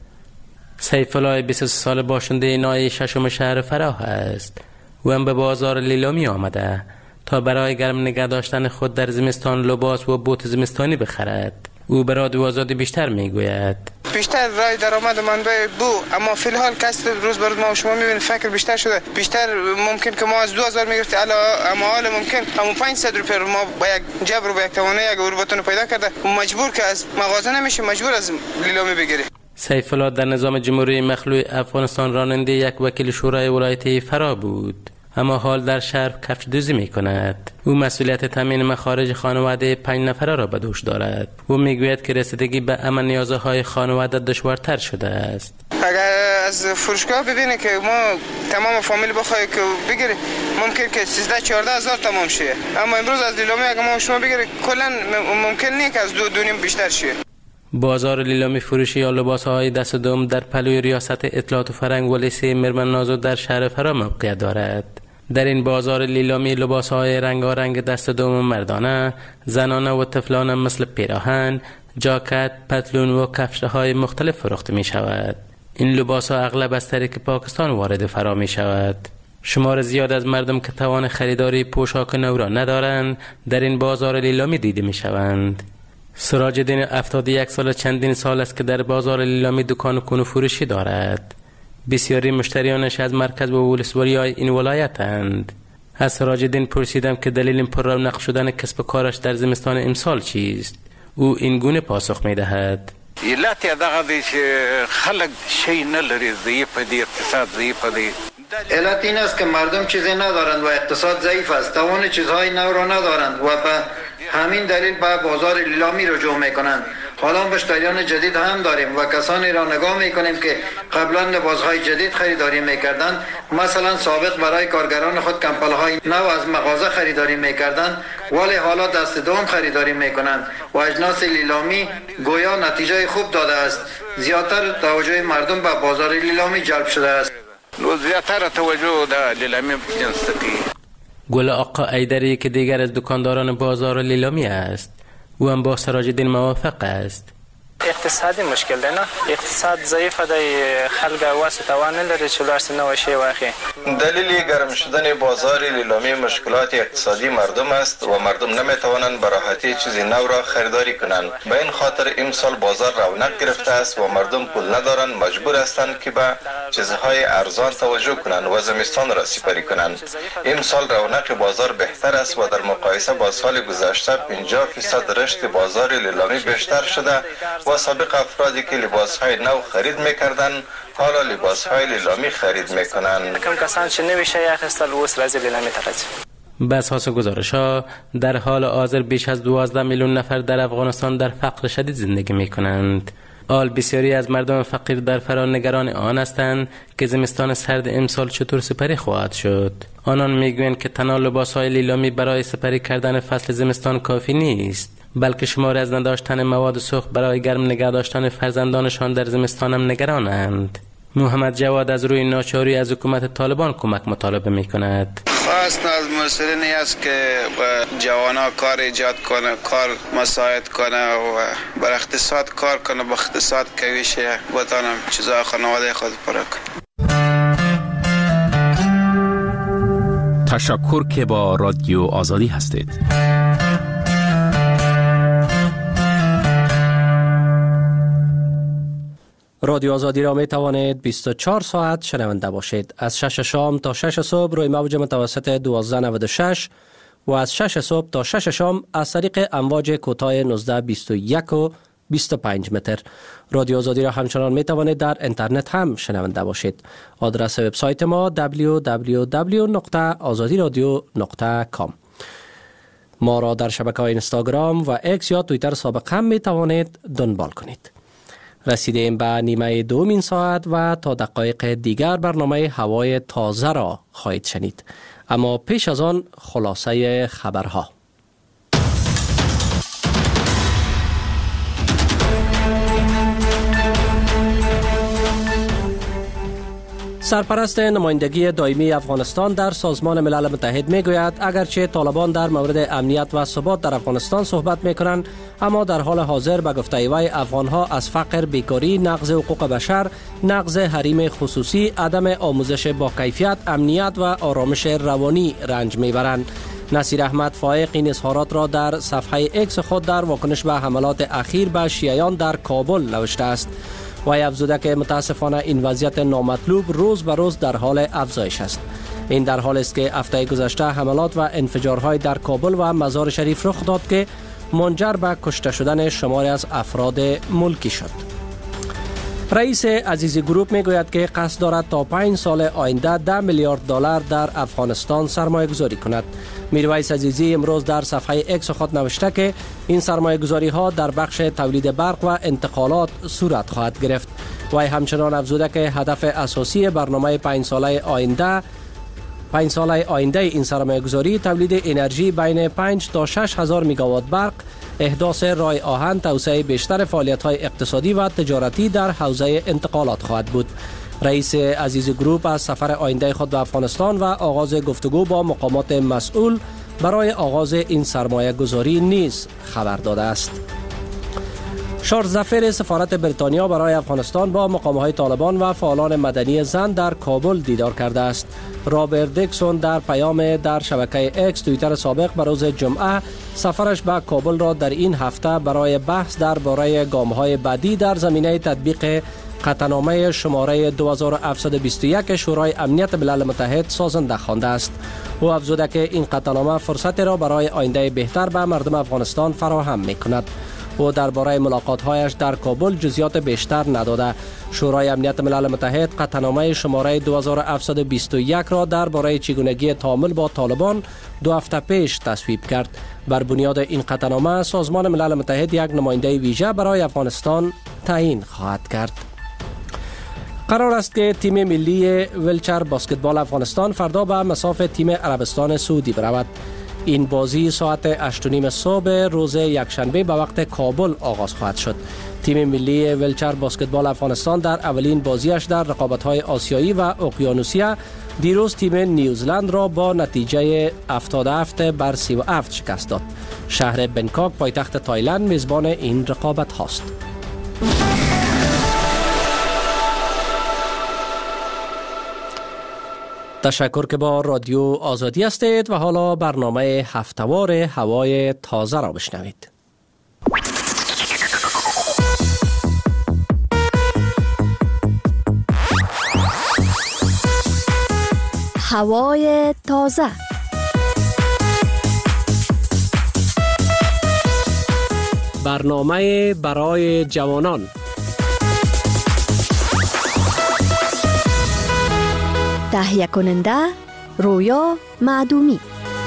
سیف الله 23 سال باشنده ناحیه 6 شهر فراه است. او هم به بازار لیلامی آمده تا برای گرم نگه داشتن خود در زمستان لباس و بوت زمستانی بخرد. او به رادیو آزادی بیشتر میگوید. بیشتر رای درآمد منبع بو، اما فی الحال کسب روز بر روز ما و شما میبینید فکر بیشتر شده. بیشتر ممکن که ما از 2000 میگرفتیم، اما حالا ممکن همون 500 روپیه ما با یک جبر و با یک توانه یک اورباتون پیدا کرده و مجبور که از مغازه نمیشه، مجبور از لیلامی بگیریم. سیف الله در نظام جمهوری مخلوع افغانستان راننده یک وکیل شورای ولایت فرا بود، اما حال در شهر کفش دوزی می کند. او مسئولیت تامین مخارج خانواده 5 نفره را به دوش دارد. او میگوید که رسیدگی به امن نیازهای خانواده دشوارتر شده است. اگر از فروشگاه ببینه که ما تمام فامیل بخواه که بگیره، ممکن که 13-14 هزار تمام شه، اما امروز از لیلامی اگر ما شما بگیره کلا ممکن نیست که از 2.5 بیشتر شه. بازار لیلامی فروشی یا لباس‌های دست دوم در پلوی ریاست اطلاعات و فرهنگ و لیسه مرمن نازو در شهر فرا موقعیت دارد. در این بازار لیلامی لباس‌های رنگارنگ دست دوم مردانه، زنانه و طفلانه مثل پیراهن، جاکت، پتلون و کفش‌های مختلف فروخته می‌شود. این لباس‌ها اغلب از طریق پاکستان وارد فرا می‌شود. شمار زیاد از مردم که توان خریداری پوشاک نو را ندارند، در این بازار لیلامی دیده می‌شوند. سراج الدین 71 سال چندین سال است که در بازار لیلامی دکان کنو فروشی دارد. بسیاری مشتریانش از مرکز و ولسوالی‌های این ولایتند. از سراج الدین پرسیدم که دلیل پر رونق شدن کسب کارش در زمستان امسال چیست. او این گونه پاسخ می‌دهد: علت دغه دی چې خلک شی نه لري، ضعیف دی، اقتصاد ضعیف دی. علت این است که مردم چیزی ندارند و اقتصاد ضعیف است، توان چیزهای نو را ندارند و به همین دلیل به بازار لیلامی رجوع میکنند. حالا مشتریان جدید هم داریم و کسانی را نگاه میکنیم که قبلا لباسهای جدید خریداری میکردند. مثلا سابق برای کارگران خود کمپلهای نو از مغازه خریداری میکردند، ولی حالا دست دوم خریداری میکنند و اجناس لیلامی گویا نتیجه خوب داده است. زیادتر توجه مردم به بازار لیلامی جلب شده است. زیادتر توجه در لیلامی جنس کی. گل آقا ایدری که دیگر از دکانداران بازار لیلامی است، او هم با سراج الدین موافق است. اقتصادی مشکل ده نه، اقتصاد ضعیف ده، خلق واسه توان نداره چه لارس نوشی واخی. دلیل گرم شدن بازار لیلامی مشکلات اقتصادی مردم است و مردم نمیتوانند به راحتی چیزی نو را خریداری کنند. به این خاطر امسال بازار رونق گرفته است و مردم پول ندارند، مجبور هستند که به چیزهای ارزان توجه کنند و زمستان را سپری کنند. امسال رونق بازار بهتر است و در مقایسه با سال گذشته 50% رشد بازار لیلامی بیشتر شده و سابق افرادی که لباسهای نو خرید میکردن حالا لباسهای لیلامی خرید میکنن. کم کسان چه نمیشه یخستل وس رازی لیلامی ترازی. به اساس گزارش‌ها در حال حاضر بیش از 12 میلیون نفر در افغانستان در فقر شدید زندگی میکنند. آل بسیاری از مردم فقیر در فرا نگران آن هستند که زمستان سرد امسال چطور سپری خواهد شد. آنان میگویند که تنها لباسهای لیلامی برای سپری کردن فصل زمستان کافی نیست، بلکه شماری از نداشتن مواد سوخت برای گرم نگه داشتن فرزندانشان در زمستان هم نگرانند. محمد جواد از روی ناچاری از حکومت طالبان کمک مطالبه می کند. خواست از مسئله است که جوانا کار ایجاد کنه، کار مساعد کنه و بر اقتصاد کار کنه، با اقتصاد کویشه بتانم چیزا خانواده خود پر کنه. تشکر که با رادیو آزادی هستید. رادیو آزادی را می توانید 24 ساعت شنونده باشید. از 6 شام تا 6 صبح روی موج متوسط 1296 و از 6 صبح تا 6 شام از طریق امواج کوتاه 1921 و 25 متر. رادیو آزادی را همچنان می توانید در اینترنت هم شنونده باشید. آدرس وبسایت ما www.azadiradio.com. ما را در شبکه‌های اینستاگرام و اکس یا توییتر سابق هم می توانید دنبال کنید. رسیدیم به نیمه دومین ساعت و تا دقایق دیگر برنامه هوای تازه را خواهید شنید. اما پیش از آن خلاصه خبرها. سرپرست نمایندگی دائمی افغانستان در سازمان ملل متحد میگوید اگرچه طالبان در مورد امنیت و ثبات در افغانستان صحبت میکنند، اما در حال حاضر به گفته وی افغانها از فقر، بیکاری، نقض حقوق بشر، نقض حریم خصوصی، عدم آموزش با کیفیت، امنیت و آرامش روانی رنج میبرند. نصیر احمد فائق این اظهارات را در صفحه اکس خود در واکنش به حملات اخیر به شیعیان در کابل نوشته است. وی افزوده که متاسفانه این وضعیت نامطلوب روز به روز در حال افزایش است. این در حال است که هفته گذشته حملات و انفجارهای در کابل و مزار شریف رخ داد که منجر به کشته شدن شماری از افراد ملکی شد. رئیس عزیزی گروپ میگوید که قصد دارد تا 5 سال آینده 10 میلیارد دلار در افغانستان سرمایه گذاری کند. میرویس عزیزی امروز در صفحه اکس خود نوشته که این سرمایه گذاری ها در بخش تولید برق و انتقالات صورت خواهد گرفت. وی همچنان افزوده که هدف اساسی برنامه 5 ساله آینده این سرمایه گذاری تولید انرژی بین 5 تا 6 هزار میگاوات برق، احداث راه آهن، توسعه بیشتر فعالیت‌های اقتصادی و تجارتی در حوزه انتقالات خواهد بود. رئیس عزیز گروپ از سفر آینده خود به افغانستان و آغاز گفتگو با مقامات مسئول برای آغاز این سرمایه گذاری نیز خبر داده است. شارلز زفر سفارت بریتانیا برای افغانستان با مقام‌های طالبان و فعالان مدنی زن در کابل دیدار کرده است. رابرت دیکسون در پیام در شبکه اکس توییتر سابق به روز جمعه سفرش به کابل را در این هفته برای بحث درباره گام‌های بعدی در زمینه تطبیق قطعنامه شماره 2721 شورای امنیت ملل متحد سازنده خوانده است. او افزوده که این قطعنامه فرصتی را برای آینده بهتر به مردم افغانستان فراهم می‌کند. او درباره ملاقات‌هایش در کابل جزئیات بیشتر نداده. شورای امنیت ملل متحد قطعنامه شماره 2721 را درباره چگونگی تعامل با طالبان 2 هفته پیش تصویب کرد. بر بنیاد این قطعنامه سازمان ملل متحد یک نماینده ویژه برای افغانستان تعیین خواهد کرد. قرار است که تیم ملی ویلچر بسکتبال افغانستان فردا به مصاف تیم عربستان سعودی برود. این بازی ساعت 8:30 صبح روز یکشنبه به وقت کابل آغاز خواهد شد. تیم ملی ویلچر بسکتبال افغانستان در اولین بازیش در رقابت‌های آسیایی و اقیانوسیه دیروز تیم نیوزلند را با نتیجه 77-37 شکست داد. شهر بنکاک پایتخت تایلند میزبان این رقابت هاست. تشکر که با رادیو آزادی هستید و حالا برنامه هفتهوار هوای تازه را بشنوید. هوای تازه. برنامه برای جوانان. تهیه کننده رویا معدومی.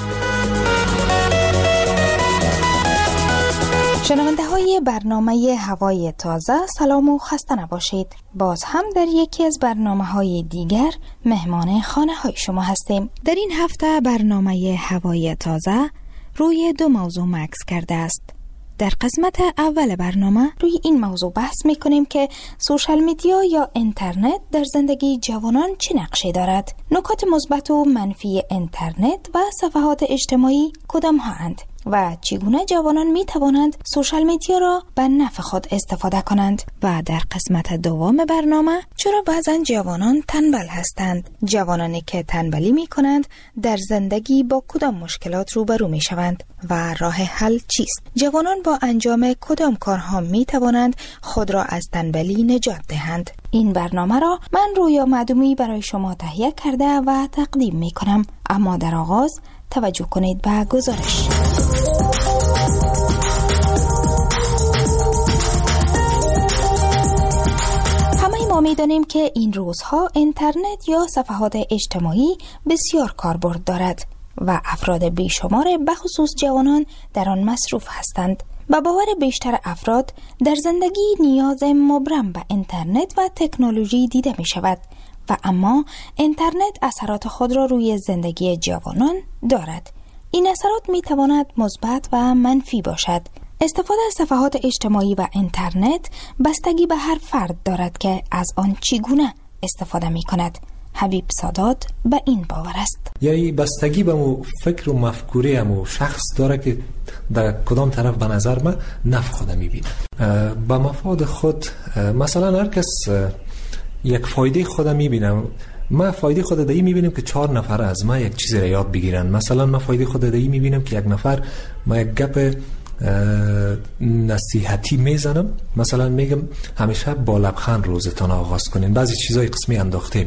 شنونده های برنامه هوای تازه سلام و خسته نباشید. باز هم در یکی از برنامه های دیگر مهمان خانه های شما هستیم. در این هفته برنامه هوای تازه روی 2 موضوع مکس کرده است. در قسمت اول برنامه روی این موضوع بحث میکنیم که سوشال میدیا یا اینترنت در زندگی جوانان چه نقشی دارد؟ نکات مثبت و منفی اینترنت و صفحات اجتماعی کدام ها اند؟ و چگونه جوانان می توانند سوشال میدیا را به نفع خود استفاده کنند و در قسمت دوم برنامه چرا بعضا جوانان تنبل هستند، جوانانی که تنبلی می کنند در زندگی با کدام مشکلات روبرو می شوند و راه حل چیست، جوانان با انجام کدام کارها می توانند خود را از تنبلی نجات دهند. این برنامه را من رویا معدومی برای شما تهیه کرده و تقدیم می کنم، اما در آغاز توجه کنید به گزارش. همه ما می‌دانیم که این روزها اینترنت یا صفحات اجتماعی بسیار کاربرد دارد و افراد بیشمار بخصوص جوانان در آن مصروف هستند. با باور بیشتر افراد در زندگی نیاز مبرم به اینترنت و تکنولوژی دیده می شود و اما اینترنت اثرات خود را روی زندگی جوانان دارد. این اثرات می تواند مثبت و منفی باشد. استفاده از صفحات اجتماعی و اینترنت بستگی به هر فرد دارد که از آن چگونه استفاده می کند. حبیب سادات به این باور است. یعنی بستگی به مو فکر و مفکوره مو شخص داره که در کدام طرف به نظر من نفع خود میبینه. به مفاد خود مثلا هر کس یک فایده خود میبینم. ما فایده خود دایی میبینم که 4 نفر از ما یک چیزی را یاد بگیرن. مثلا ما فایده خود دایی میبینم که یک نفر ما یک گپ نصیحتی میزنم، مثلا میگم همیشه با لبخند روزتان آغاز کنین، بعضی چیزای قسمی انداختیم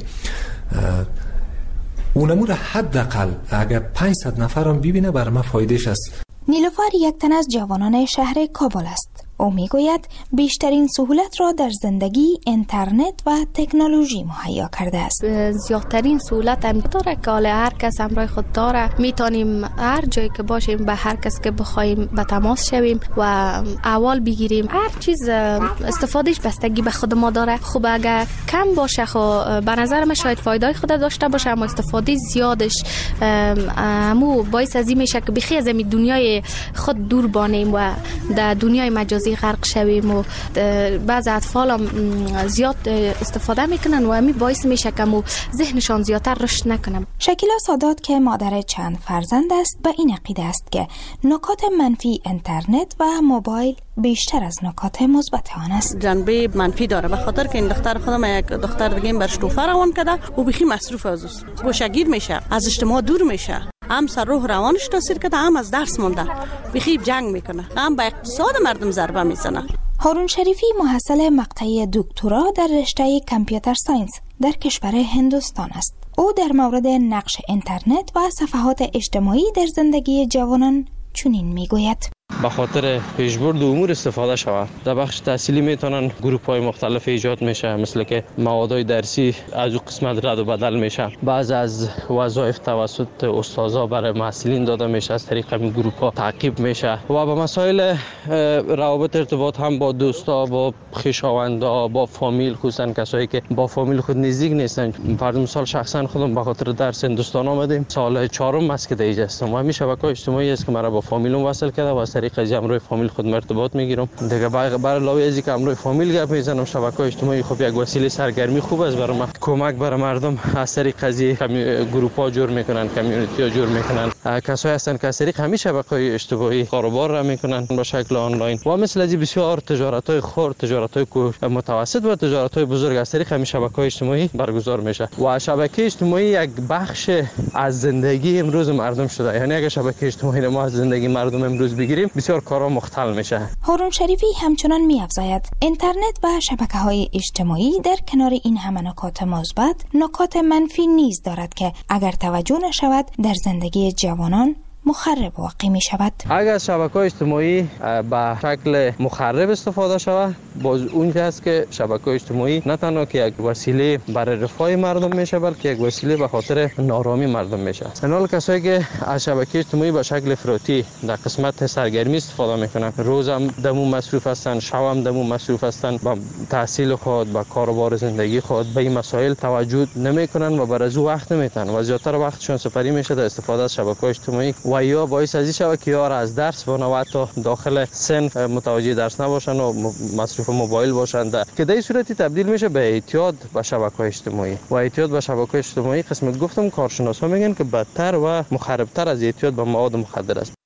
اونمو را حداقل اگر 500 نفر هم ببینه بر ما فایدهش است. نیلوفر یک تن از جوانان شهر کابل است. او میگوید بیشترین سهولت را در زندگی اینترنت و تکنولوژی مهیا کرده است. زیادترین سهولت هم داره که هر کس همراه خود داره، میتونیم هر جایی که باشیم به هر کس که بخوایم به تماس شویم و احوال بگیریم. هر چیز استفادهش بستگی به خود ما داره. خوب اگر کم باشه خب به نظر من شاید فایده خود داشته باشه، اما استفاده زیادش مو باعث از این میشه که بخی از این دنیای خود دور بانیم و در دنیای مجازی غرق شویم و بعض اطفال هم زیاد استفاده میکنن و همین باعث میشه که ذهنشان زیادتر رشد نکنن. شکیلا سادات که مادر چند فرزند است به این عقیده است که نکات منفی اینترنت و موبایل بیشتر از نکات مثبت آن است. جنبه منفی داره به خاطر که این دختر خودم یک دختر دیگه برش توفه روان کرده و بخی مصروف از است، گوشگیر میشه، از اجتماع دور میشه، هم سر روح روانش تاثیر کرده، هم از درس مونده، بخی جنگ میکنه، هم به اقتصاد مردم ضربه میزنه. هارون شریفی محصل مقطع دکترا در رشته کامپیوتر ساینس در کشور هندوستان است. او در مورد نقش اینترنت و صفحات اجتماعی در زندگی جوانان چنین میگوید: به خاطر پیشبرد امور استفاده شود. در بخش تحصیلی میتونن گروپ های مختلف ایجاد میشه، مثل که موادهای درسی از او قسمت رد و بدل میشه. بعض از وظایف توسط استادا برای محصلین داده میشه، از طریق این گروپ ها تعقیب میشه و به مسائل روابط ارتباط هم با دوستا، با خویشاوندا، با فامیل، خصوصا کسایی که با فامیل خود نزدیک نیستن. فرض مثال شخصا خودم به خاطر درس هندوستان آمدیم، سال 4م است که دیگه هستم و همین شبکه‌های اجتماعی است که مرا با فامیلم وصل کرده و از طریق از امروی فامیل خود ارتباط میگیرم. دیگه برای علاوه از اینکه امروی فامیل گپ میزنم، شبکه‌های اجتماعی خب یک وسیله سرگرمی خوب است برای من. کمک برای مردم از طریق از گروپ‌ها جور میکنن، کامیونیتی‌ها جور میکنن. کسایی هستن که از طریق همین شبکه‌های اجتماعی کاروبار را میکنن به شکل آنلاین و مثل از بسیار تجارت‌های خرد، تجارت‌های متوسط و تجارت‌های بزرگ از طریق همین شبکه‌های اجتماعی برگزار میشه و شبکه اجتماعی یک بخش از زندگی امروز مردم شده. یعنی اگه شبکه اجتماعی ما از زندگی مردم امروز بگیریم بسیار کارا مختل میشه. هارون شریفی همچنان می‌افزاید اینترنت و شبکه‌های اجتماعی در کنار این همه نکات مثبت، نکات منفی نیز دارد که اگر توجه نشود در زندگی جوانان مخرب واقع می شود. اگر شبکه‌های اجتماعی به شکل مخرب استفاده شود، باز اون است که شبکه‌های اجتماعی نه تنها که یک وسیله برای رفاه مردم میشه، بلکه یک وسیله به خاطر نارامی مردم میشه. حالا کسایی که از شبکه اجتماعی به شکل افراطی در قسمت سرگرمی استفاده میکنن، روز هم دمو مصروف هستن، شب هم دمو مصروف هستن، با تحصیل خود، با کاروبار زندگی خود به این مسائل توجه نمیکنن و برای او وقت نمیتن و زیادتر وقتشون سپری میشه در استفاده از شبکه‌های اجتماعی و یا باعث از این شود که یار از درس و تا داخل صنف متوجه درس نباشن و مصروف موبایل باشن، که در این صورتی تبدیل میشه به اعتیاد به شبکه‌های اجتماعی و اعتیاد به شبکه‌های اجتماعی قسمت گفتم کارشناسا میگن که بدتر و مخربتر از اعتیاد به مواد مخدر است.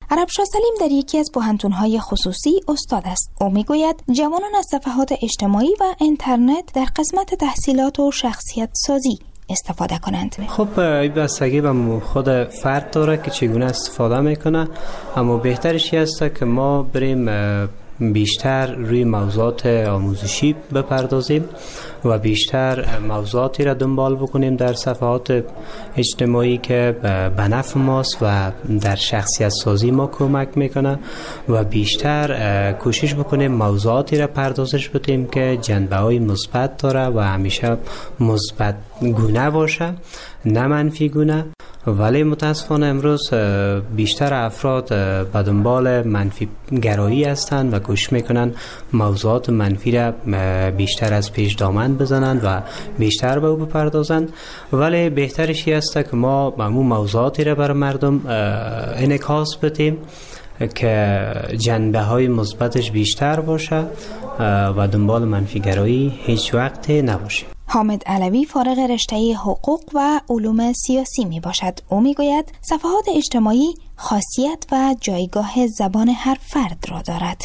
عربشاه سلیم در یکی از پوهنتون‌های خصوصی استاد است. او میگوید جوانان از صفحات اجتماعی و اینترنت در قسمت تحصیلات و شخصیت سازی استفاده کنند. خب این بستگی به خود فرد داره که چگونه استفاده میکنه، اما بهترش است که ما بریم بیشتر روی موضوعات آموزشی بپردازیم و بیشتر موضوعاتی را دنبال بکنیم در صفحات اجتماعی که به نفع ماست و در شخصیت سازی ما کمک میکنه و بیشتر کوشش بکنیم موضوعاتی را پردازش بدیم که جنبه های مثبت داره و همیشه مثبت گونه باشه، نه منفی گونه. ولی متاسفانه امروز بیشتر افراد به دنبال منفی گرایی هستند و کوشش میکنن موضوعات منفی را بیشتر از پیش دامن بزنند و بیشتر به او بپردازند. ولی بهترش است که ما همون موضوعاتی را بر مردم انعکاس بدیم که جنبه های مثبتش بیشتر باشه و دنبال منفی گرایی هیچ وقت نباشه. حامد علوی فارغ رشته حقوق و علوم سیاسی می باشد. او می گوید صفحات اجتماعی خاصیت و جایگاه زبان هر فرد را دارد.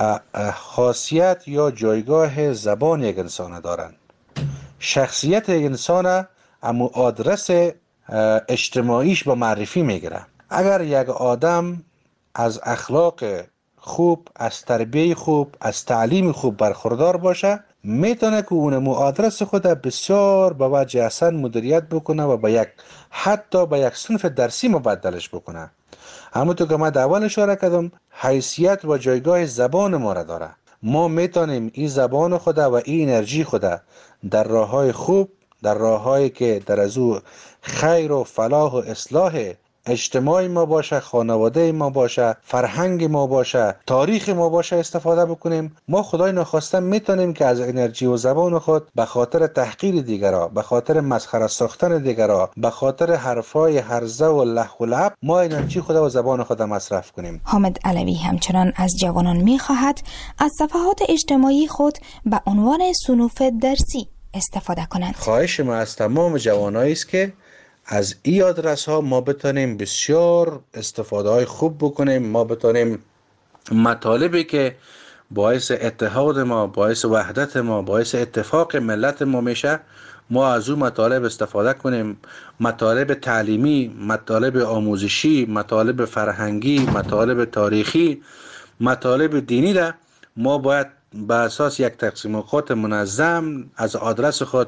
خاصیت یا جایگاه زبان یک انسان دارند. شخصیت یک انسان اما آدرس اجتماعیش با معرفی می گیره. اگر یک آدم از اخلاق خوب، از تربیه خوب، از تعلیم خوب برخوردار باشه، میتونه که اونمو آدرس خود بسیار به وجه احسن مدیریت بکنه و حتی به یک صنف درسی مبدلش بکنه. همونطور که من در اول اشاره کردم، حیثیت و جایگاه زبان ما را داره. ما میتونیم این زبان خود و این انرژی خود در راههای خوب، در راههایی که در از او خیر و فلاح و اصلاح اجتماعی ما باشه، خانواده ما باشه، فرهنگ ما باشه، تاریخ ما باشه استفاده بکنیم. ما خدای نخواسته میتونیم که از انرژی و زبان خود به خاطر تحقیر دیگرها، به خاطر مسخره ساختن دیگرها، به خاطر حرفای هرزه و لح و لعب ما انرژی خود و زبان خود مصرف کنیم. حامد علوی همچنان از جوانان میخواهد از صفحات اجتماعی خود به عنوان صنوف درسی استفاده کنند. خواهش ما از تمام جوانایی است که از این آدرس ها ما بتونیم بسیار استفاده های خوب بکنیم. ما بتونیم مطالبی که باعث اتحاد ما، باعث وحدت ما، باعث اتفاق ملت ما میشه، ما از اون مطالب استفاده کنیم. مطالب تعلیمی، مطالب آموزشی، مطالب فرهنگی، مطالب تاریخی، مطالب دینی را ما باید به اساس یک تقسیم اوقات منظم از آدرس خود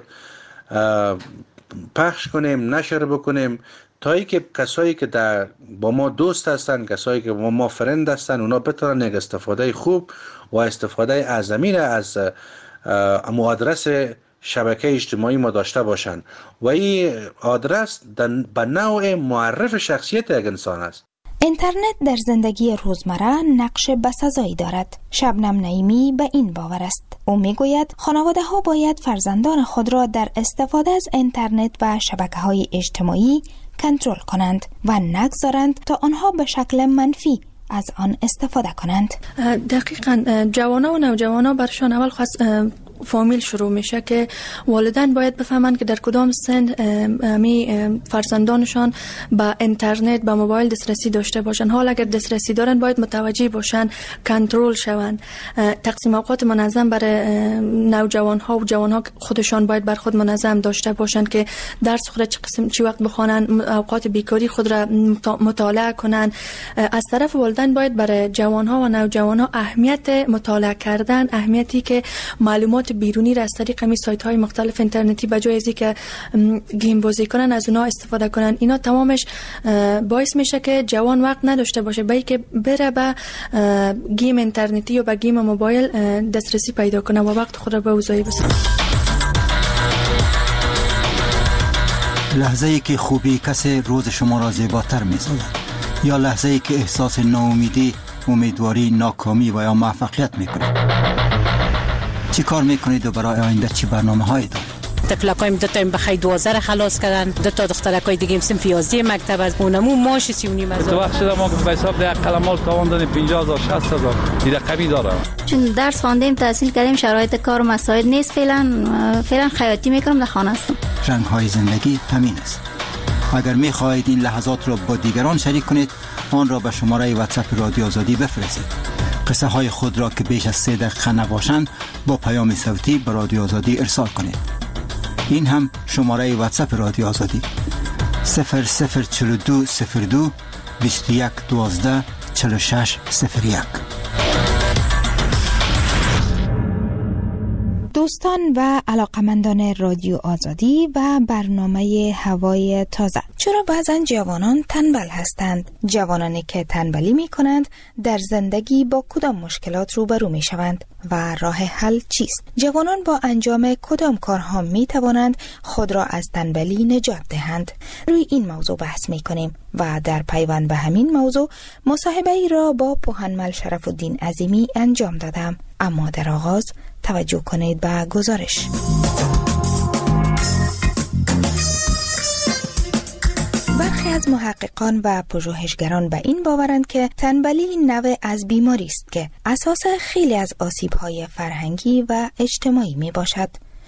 پخش کنیم، نشر بکنیم، تا ای که کسایی که با ما دوست هستن، کسایی که با ما فرند هستن، اونا بتونن یک استفاده خوب و استفاده اعظمی را از آدرس شبکه اجتماعی ما داشته باشن و این آدرس به نوع معرف شخصیت یک انسان است. اینترنت در زندگی روزمره نقش بسزایی دارد. شبنم نعیمی به این باور است. او میگوید خانواده ها باید فرزندان خود را در استفاده از اینترنت و شبکه های اجتماعی کنترل کنند و نگذارند تا آنها به شکل منفی از آن استفاده کنند. دقیقاً جوانان و نوجوانان برشان اول فامیل شروع میشه که والدین باید بفهمند که در کدام سن فرزندانشان به اینترنت، به موبایل دسترسی داشته باشند. حال اگر دسترسی دارن باید متوجه باشند، کنترل شوند. تقسیم اوقات منظم برای نوجوان ها و جوان ها خودشان باید بر خود منظم داشته باشند که درس خود چی وقت بخوانند، اوقات بیکاری خود را مطالعه کنند. از طرف والدین باید برای جوان ها و نوجوان ها اهمیت مطالعه کردن، اهمیتی که معلومات بیرونی را از طریق می سایت های مختلف اینترنتی به جای ازی که گیم بازی کنن از اونا استفاده کنن، اینا تمامش باعث میشه که جوان وقت نداشته باشه به اینکه بره به گیم اینترنتی یا به گیم موبایل دسترسی پیدا کنه و وقت خود را به اوضاعی بسازه. لحظه ای که خوبی کسی روز شما را زیباتر می‌سازد یا لحظه ای که احساس ناامیدی، امیدواری، ناکامی و یا موفقیت می‌کنید. چی کار میکنید و برای آینده چی برنامه هایی دارید؟ تفلکایم دو تا بخای 12 خلاص کردن، دو تا دخترکای دیگه صنف 11 مکتب از اونمو ماش 39,000. تو وقت شده ما به حساب ده قلمال تاوان دادیم 50,000 60,000 این رقمی داره. چون درس خواندیم، تحصیل کردیم، شرایط کار مساعد نیست. فعلا خیاطی میکنم، در خانه هستم. رنگ های زندگی همین است. اگر می خواهید این لحظات را با دیگران شریک کنید، آن را به شماره واتساپ رادیو آزادی بفرستید. قصه های خود را که بیش از 3 دقیقه نباشند با پیام صوتی به رادیو آزادی ارسال کنید. این هم شماره واتساپ رادیو آزادی 004202 21 12 46 01. دوستان و علاقمندان رادیو آزادی و برنامه هوای تازه، چرا بعضا جوانان تنبل هستند؟ جوانانی که تنبلی می کنند در زندگی با کدام مشکلات روبرو می شوند و راه حل چیست؟ جوانان با انجام کدام کارها می توانند خود را از تنبلی نجات دهند؟ روی این موضوع بحث می کنیم و در پیوند به همین موضوع مصاحبه ای را با پوهنمل شرف الدین عظیمی انجام دادم. اما در آغاز توجه کنید به گزارش. برخی از محققان و پژوهشگران به این باورند که تنبلی نوع از بیماری است که اساس خیلی از آسیب‌های فرهنگی و اجتماعی می باشد.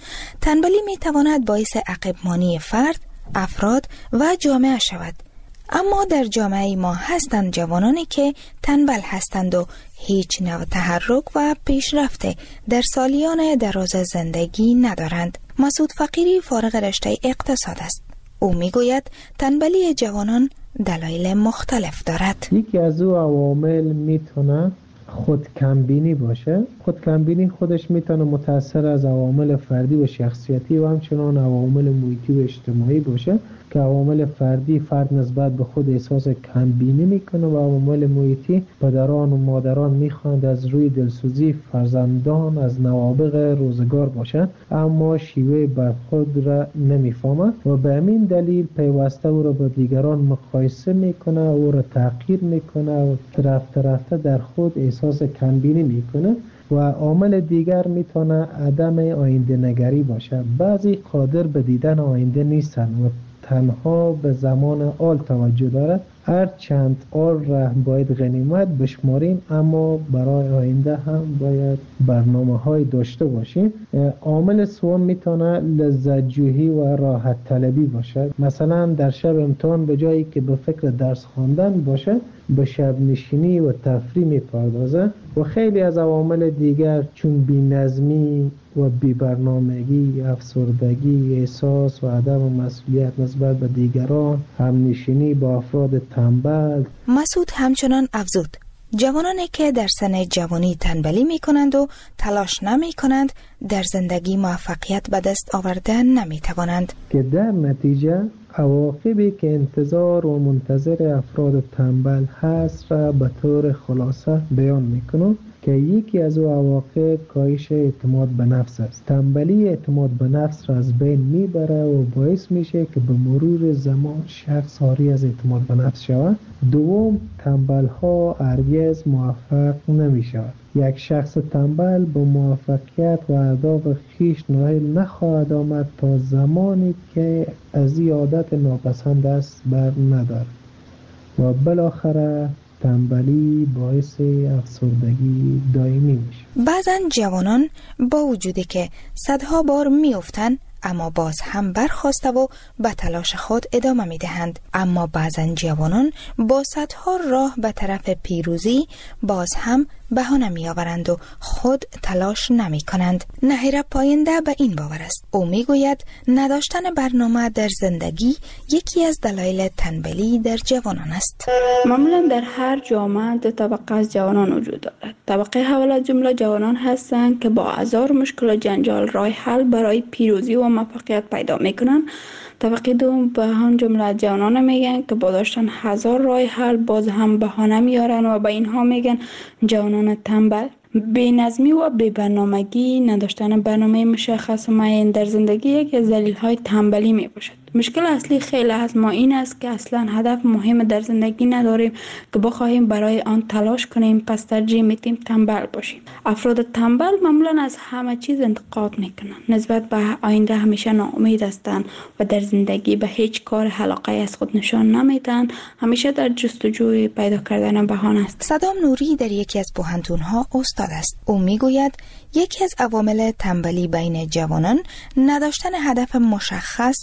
تنبلی می تواند باعث عقب‌مانی فرد، افراد و جامعه شود. اما در جامعه ما هستند جوانانی که تنبل هستند و هیچ نوع تحرک و پیشرفت در سالیان دراز زندگی ندارند. مسعود فقیری فارغ رشته اقتصاد است. او میگوید تنبلی جوانان دلایل مختلف دارد. یکی از او عوامل میتونه خود کمبینی باشه. خود کمبینی خودش میتونه متأثر از عوامل فردی و شخصیتی و همچنان عوامل محیطی و اجتماعی باشه که عوامل فردی فرد نسبت به خود احساس کمبینی میکنه و عوامل محیطی پدران و مادران میخواند از روی دلسوزی فرزندان از نوابغ روزگار باشند، اما شیوه برخورد را نمیفهمند و به همین دلیل پیوسته او را با دیگران مقایسه میکنه، او را تحقیر میکنه و رفته در خود احساس کمبینی میکنه. و عامل دیگر میتونه عدم آینده نگری باشه. بعضی قادر به دیدن آینده نیستن و تنها به زمان آل توجه دارد. هر چند آل را باید غنیمت بشماریم، اما برای آینده هم باید برنامه های داشته باشیم. عامل سوم میتونه لذت جویی و راحت طلبی باشه. مثلا در شب امتحان به جایی که به فکر درس خواندن باشه به شب نشینی و تفریح میپردازه. و خیلی از عوامل دیگر چون بی‌نظمی و بی‌برنامگی، افسردگی، احساس و عدم مسئولیت نسبت به دیگران، همنشینی با افراد تنبل. مسعود همچنان افزود جوانانی که در سن جوانی تنبلی می کنند و تلاش نمی کنند در زندگی موفقیت به دست آوردن نمی توانند، که در نتیجه عواقبی که انتظار و منتظر افراد تنبل هست را به طور خلاصه بیان میکنم که یکی از او عواقب کاهش اعتماد به نفس است. تنبلی اعتماد به نفس را از بین میبره و باعث میشه که به مرور زمان شخص عاری از اعتماد به نفس شود. دوم، تنبل ها هرگز موفق نمیشود. یک شخص تنبل با موفقیت و اهداف خویش نائل نخواهد آمد تا زمانی که از این عادت ناپسند است بر ندارد و بالاخره تنبلی باعث افسردگی دائمی میشه. بعضا جوانان با وجودی که صدها بار میافتند اما باز هم برخاسته و به تلاش خود ادامه میدهند. اما بعضا جوانان با صدها راه به طرف پیروزی باز هم بهانه میآورند و خود تلاش نمی کنند. نهیر پاینده به این باور است. او میگوید نداشتن برنامه در زندگی یکی از دلایل تنبلی در جوانان است. معمولا در هر جامعه دو طبقه از جوانان وجود دارد. طبقه اول از جمله جوانان هستند که با هزار مشکل و جنجال راه حل برای پیروزی و موفقیت پیدا میکنند. طبقه دوم به هم جمله جوانان میگن که با داشتن هزار راه حل باز هم بهانه میارن و به اینها میگن جوانان تنبل. بی‌نظمی و بی‌برنامگی، نداشتن برنامه مشخص و معین در زندگی یکی از دلایل تنبلی می باشد. مشکل اصلی خیلی از ما این است که اصلا هدف مهم در زندگی نداریم که بخواهیم برای آن تلاش کنیم، پس ترجیح میدیم تنبل باشیم. افراد تنبل معمولا از همه چیز انتقاد میکنند، نسبت به آینده همیشه ناامید هستند و در زندگی به هیچ کار علاقه از خود نشان نمیدن، همیشه در جستجوی پیدا کردن بهانه است. صدام نوری در یکی از پوهنتون‌ها استاد است. او میگوید یکی از عوامل تنبلی بین جوانان نداشتن هدف مشخص،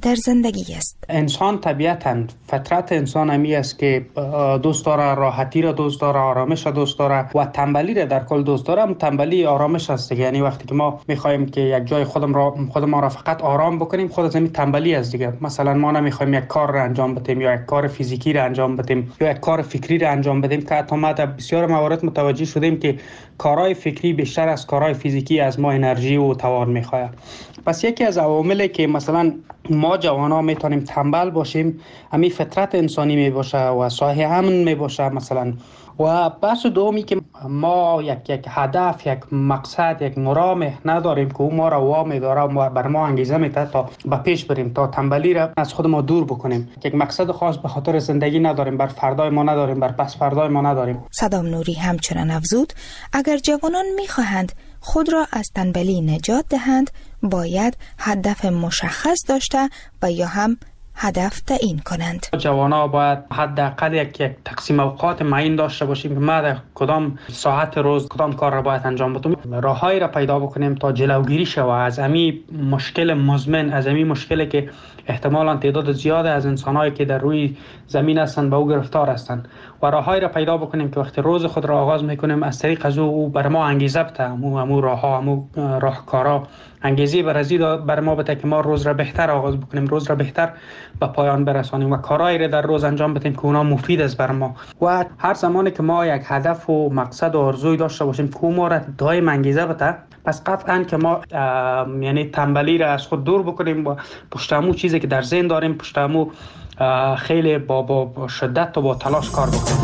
در زندگی است. انسان طبیعتاً فطرت انسان همی است که دوست داره راحتی را دوست داره، آرامش را دوست داره و تنبلی را در کل دوست داره. تنبلی آرامش است، یعنی وقتی که ما میخوایم که یک جای خودمان را فقط آرام بکنیم، خود از همین تنبلی است دیگه. مثلا ما نمیخوایم یک کار را انجام بدیم یا یک کار فیزیکی را انجام بدیم یا یک کار فکری را انجام بدیم، که حتی ما در بسیار موارد متوجه شدیم که کارهای فکری بیشتر از کارهای فیزیکی از ما انرژی و توان میخواد. پس یکی از عواملی که مثلا ما جوانان میتونیم تنبل باشیم همین فطرت انسانی میباشه و صاحب امن میباشه مثلا. و بحث دومی که ما یک هدف، یک مقصد، یک مرام نداریم که او ما را وامی داره و بر ما انگیزه میده تا به پیش بریم، تا تنبلی را از خود ما دور بکنیم. یک مقصد خاص به خاطر زندگی نداریم، بر فردای ما نداریم، بر پس فردای ما نداریم. صدام نوری همچنان افزود اگر جوانان میخواهند خود را از تنبلی نجات دهند باید هدف مشخص داشته و یا هم هدف تعیین کنند. جوانا باید حداقل یک تقسیم اوقات معین داشته باشیم که ما در کدام ساعت روز کدام کار را باید انجام بدیم. راههایی را پیدا بکنیم تا جلوگیری شود از همین مشکل مزمن، از همین مشکلی که احتمالاً تعداد زیاد از انسان‌هایی که در روی زمین هستند به او گرفتار هستند، و راههایی را پیدا بکنیم که وقتی روز خود را آغاز میکنیم از طریق از او بر ما انگیزه بده، همو راهها، همو راهکارا انگیزه بر ما بده که ما روز را بهتر آغاز بکنیم، روز را بهتر به پایان برسانیم و کارهایی را در روز انجام بدیم که اونا مفید است بر ما. و هر زمانی که ما یک هدف و مقصد و آرزوی داشته باشیم که ما را دائم انگیزه بده، پس قطعاً که ما یعنی تنبلی را از خود دور بکنیم و پشت همون چیزی که در ذهن داریم پشت همون خیلی با شدت و با تلاش کار بکنیم.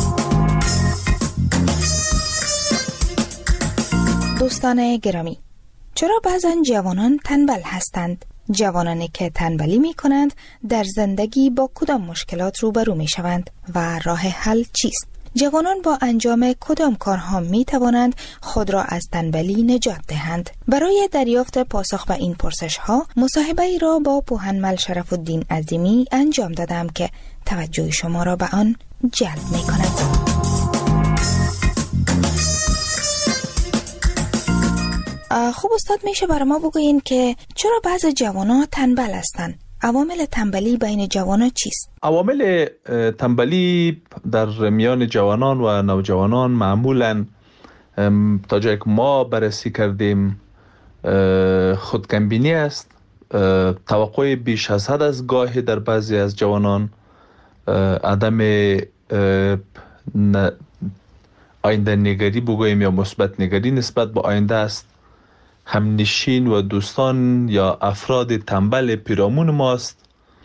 دوستان گرامی، چرا بعضا جوانان تنبل هستند؟ جوانانی که تنبلی می کنند در زندگی با کدام مشکلات روبرو می شوند و راه حل چیست؟ جوانان با انجام کدام کارها می توانند خود را از تنبلی نجات دهند؟ برای دریافت پاسخ به این پرسش ها مصاحبه ای را با پوهنمل شرف الدین عظیمی انجام دادم که توجه شما را به آن جلب می کند. خوب استاد، میشه برای ما بگوین که چرا بعض جوانان تنبل هستند؟ عوامل تنبلی بین جوانان چیست؟ عوامل تنبلی در میان جوانان و نوجوانان معمولاً تا جایی که ما بررسی کردیم خودکمبینی است، توقع بیش از حد از گاهی در بعضی از جوانان، عدم آینده نگری بگوییم یا مثبت نگری نسبت به آینده است. همنشین و دوستان یا افراد تنبل پیرامون ماست.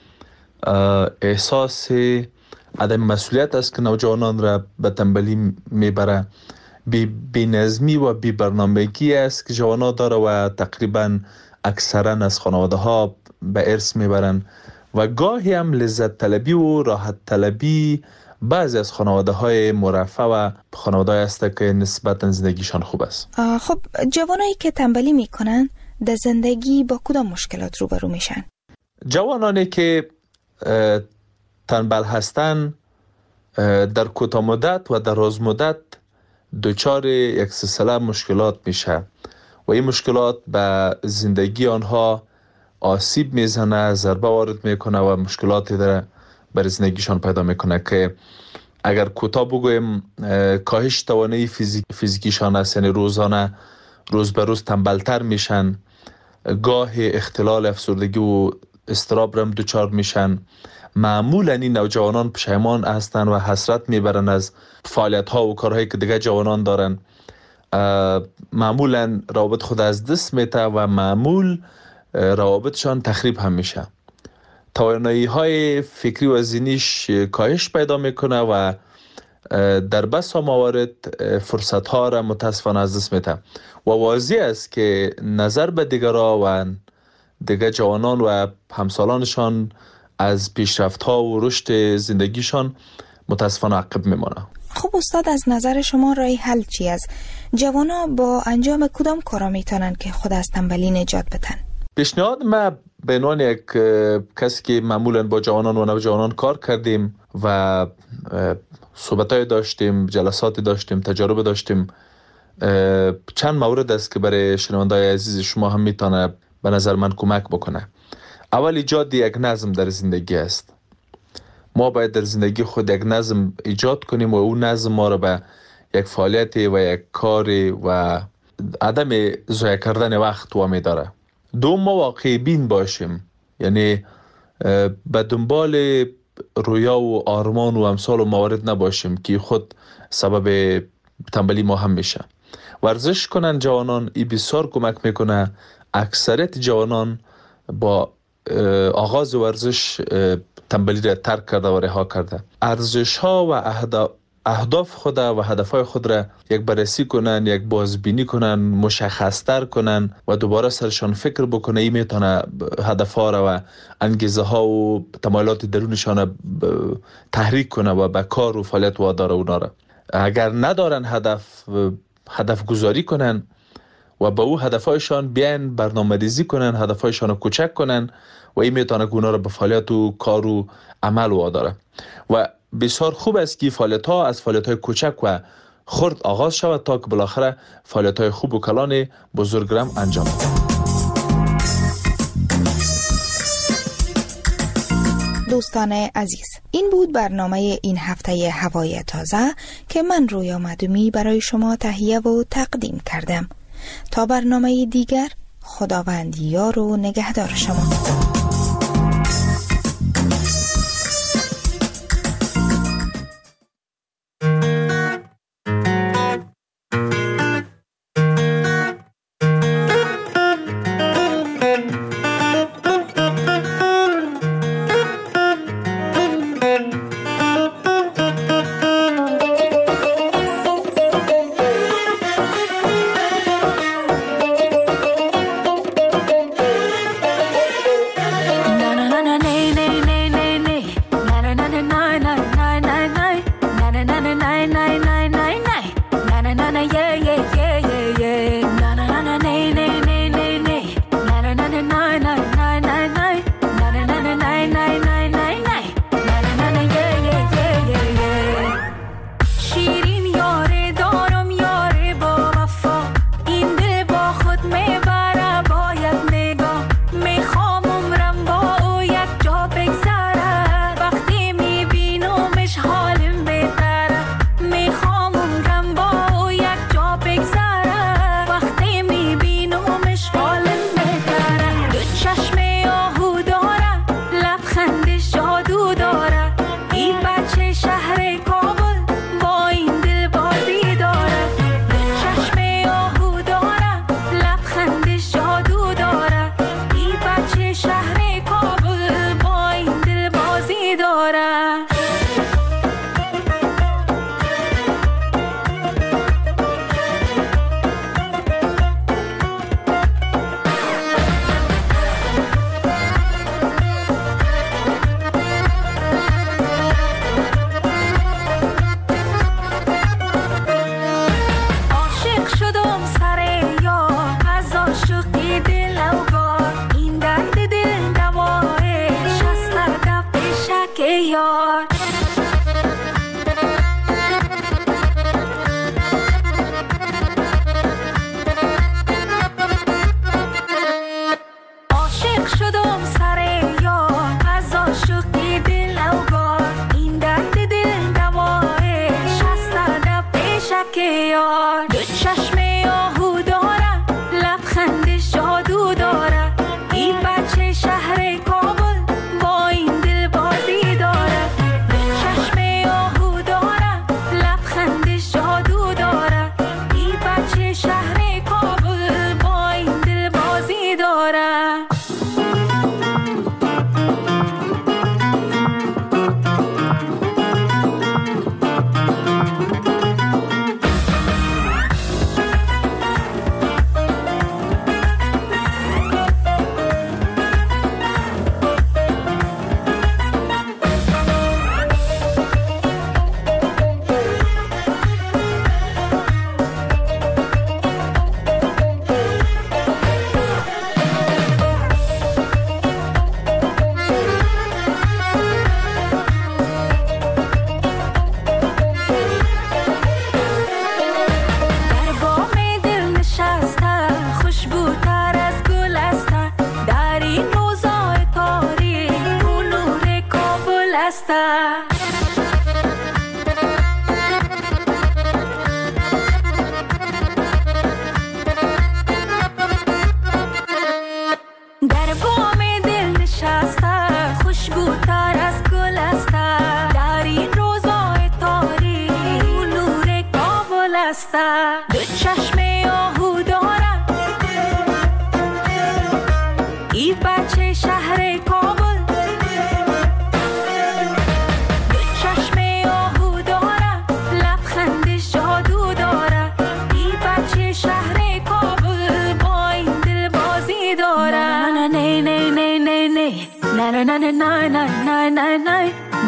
احساس عدم مسئولیت است که نوجوانان را به تنبلی میبره. بی‌نظمی و بی برنامگی است که جوانان داره و تقریبا اکثرا از خانواده ها به ارث میبرن و گاهی هم لذت طلبی و راحت طلبی بعضی از خانواده های مرفه و خانواده هست که نسبتا زندگیشان خوب است. خب جوانایی که تنبلی میکنن در زندگی با کدام مشکلات روبرو میشن؟ جوانانی که تنبل هستن در کوتاه مدت و در دراز مدت دچار یک سلسله مشکلات میشه و این مشکلات به زندگی آنها آسیب میزنه، ضربه وارد میکنه و مشکلاتی در بر زندگیشان پیدا میکنه که اگر کوتاه بگویم کاهش توانایی فیزیکیشان است، یعنی روزانه روز به روز تنبلتر میشن، گاه اختلال افسردگی و اضطراب هم دچار میشن. معمولا این نوجوانان پشیمان هستن و حسرت میبرن از فعالیت ها و کارهایی که دیگه جوانان دارن. معمولا روابط خود از دست میته و معمول روابطشان تخریب هم میشه. توانایی های فکری و ذهنیش کاهش پیدا میکنه و در بسا موارد فرصت ها را متاسفانه از دست میده و واضح است که نظر به دیگران و دیگر جوانان و همسالانشان از پیشرفت ها و رشد زندگیشان متاسفانه عقب میمانه. خب استاد، از نظر شما راه حل چی است؟ جوانا با انجام کدام کارا میتونن که خود از تنبلی نجات بدن؟ پیشنهاد ما به عنوان یک کسی که معمولا با جوانان و نوجوانان کار کردیم و صحبت‌های داشتیم، جلساتی داشتیم، تجارب داشتیم، چند مورد است که برای شنونده‌های عزیز شما هم میتونه به نظر من کمک بکنه. اول ایجاد یک نظم در زندگی است. ما باید در زندگی خود یک نظم ایجاد کنیم و اون نظم ما را به یک فعالیت و یک کار و عدم ضایع کردن وقت وامی داره. دوم، ما واقعی بین باشیم، یعنی به دنبال رویا و آرمان و امثال و موارد نباشیم که خود سبب تنبلی ما هم میشه. ورزش کنن جوانان، این بسیار کمک میکنه. اکثریت جوانان با آغاز ورزش تنبلی را ترک کرده و رها کرده. ارزش ها و اهداف خود و هدفهای خود را یک بررسی کنن، یک بازبینی کنن، مشخص‌تر کنن و دوباره سرشان فکر بکنه. این میتونه هدفها را و انگیزه ها و تمایلات درونشان تحریک کنه و به کار و فعالیت واداره اونا را. اگر ندارن هدف گذاری کنن و با او هدفهایشان بیان برنامه‌ریزی کنن، هدفهایشان رو کوچک کنن و این میتونه اونا را به فعالیت و کار و عمل واداره. و بسیار خوب است که فعالیت ها از فعالیت های کوچک و خرد آغاز شود تا که بالاخره فعالیت های خوب و کلان بزرگ را انجام دهد. دوستان عزیز، این بود برنامه این هفته هوای تازه که من رویا معدومی برای شما تهیه و تقدیم کردم. تا برنامه دیگر، خداوند یار و نگهدار شما.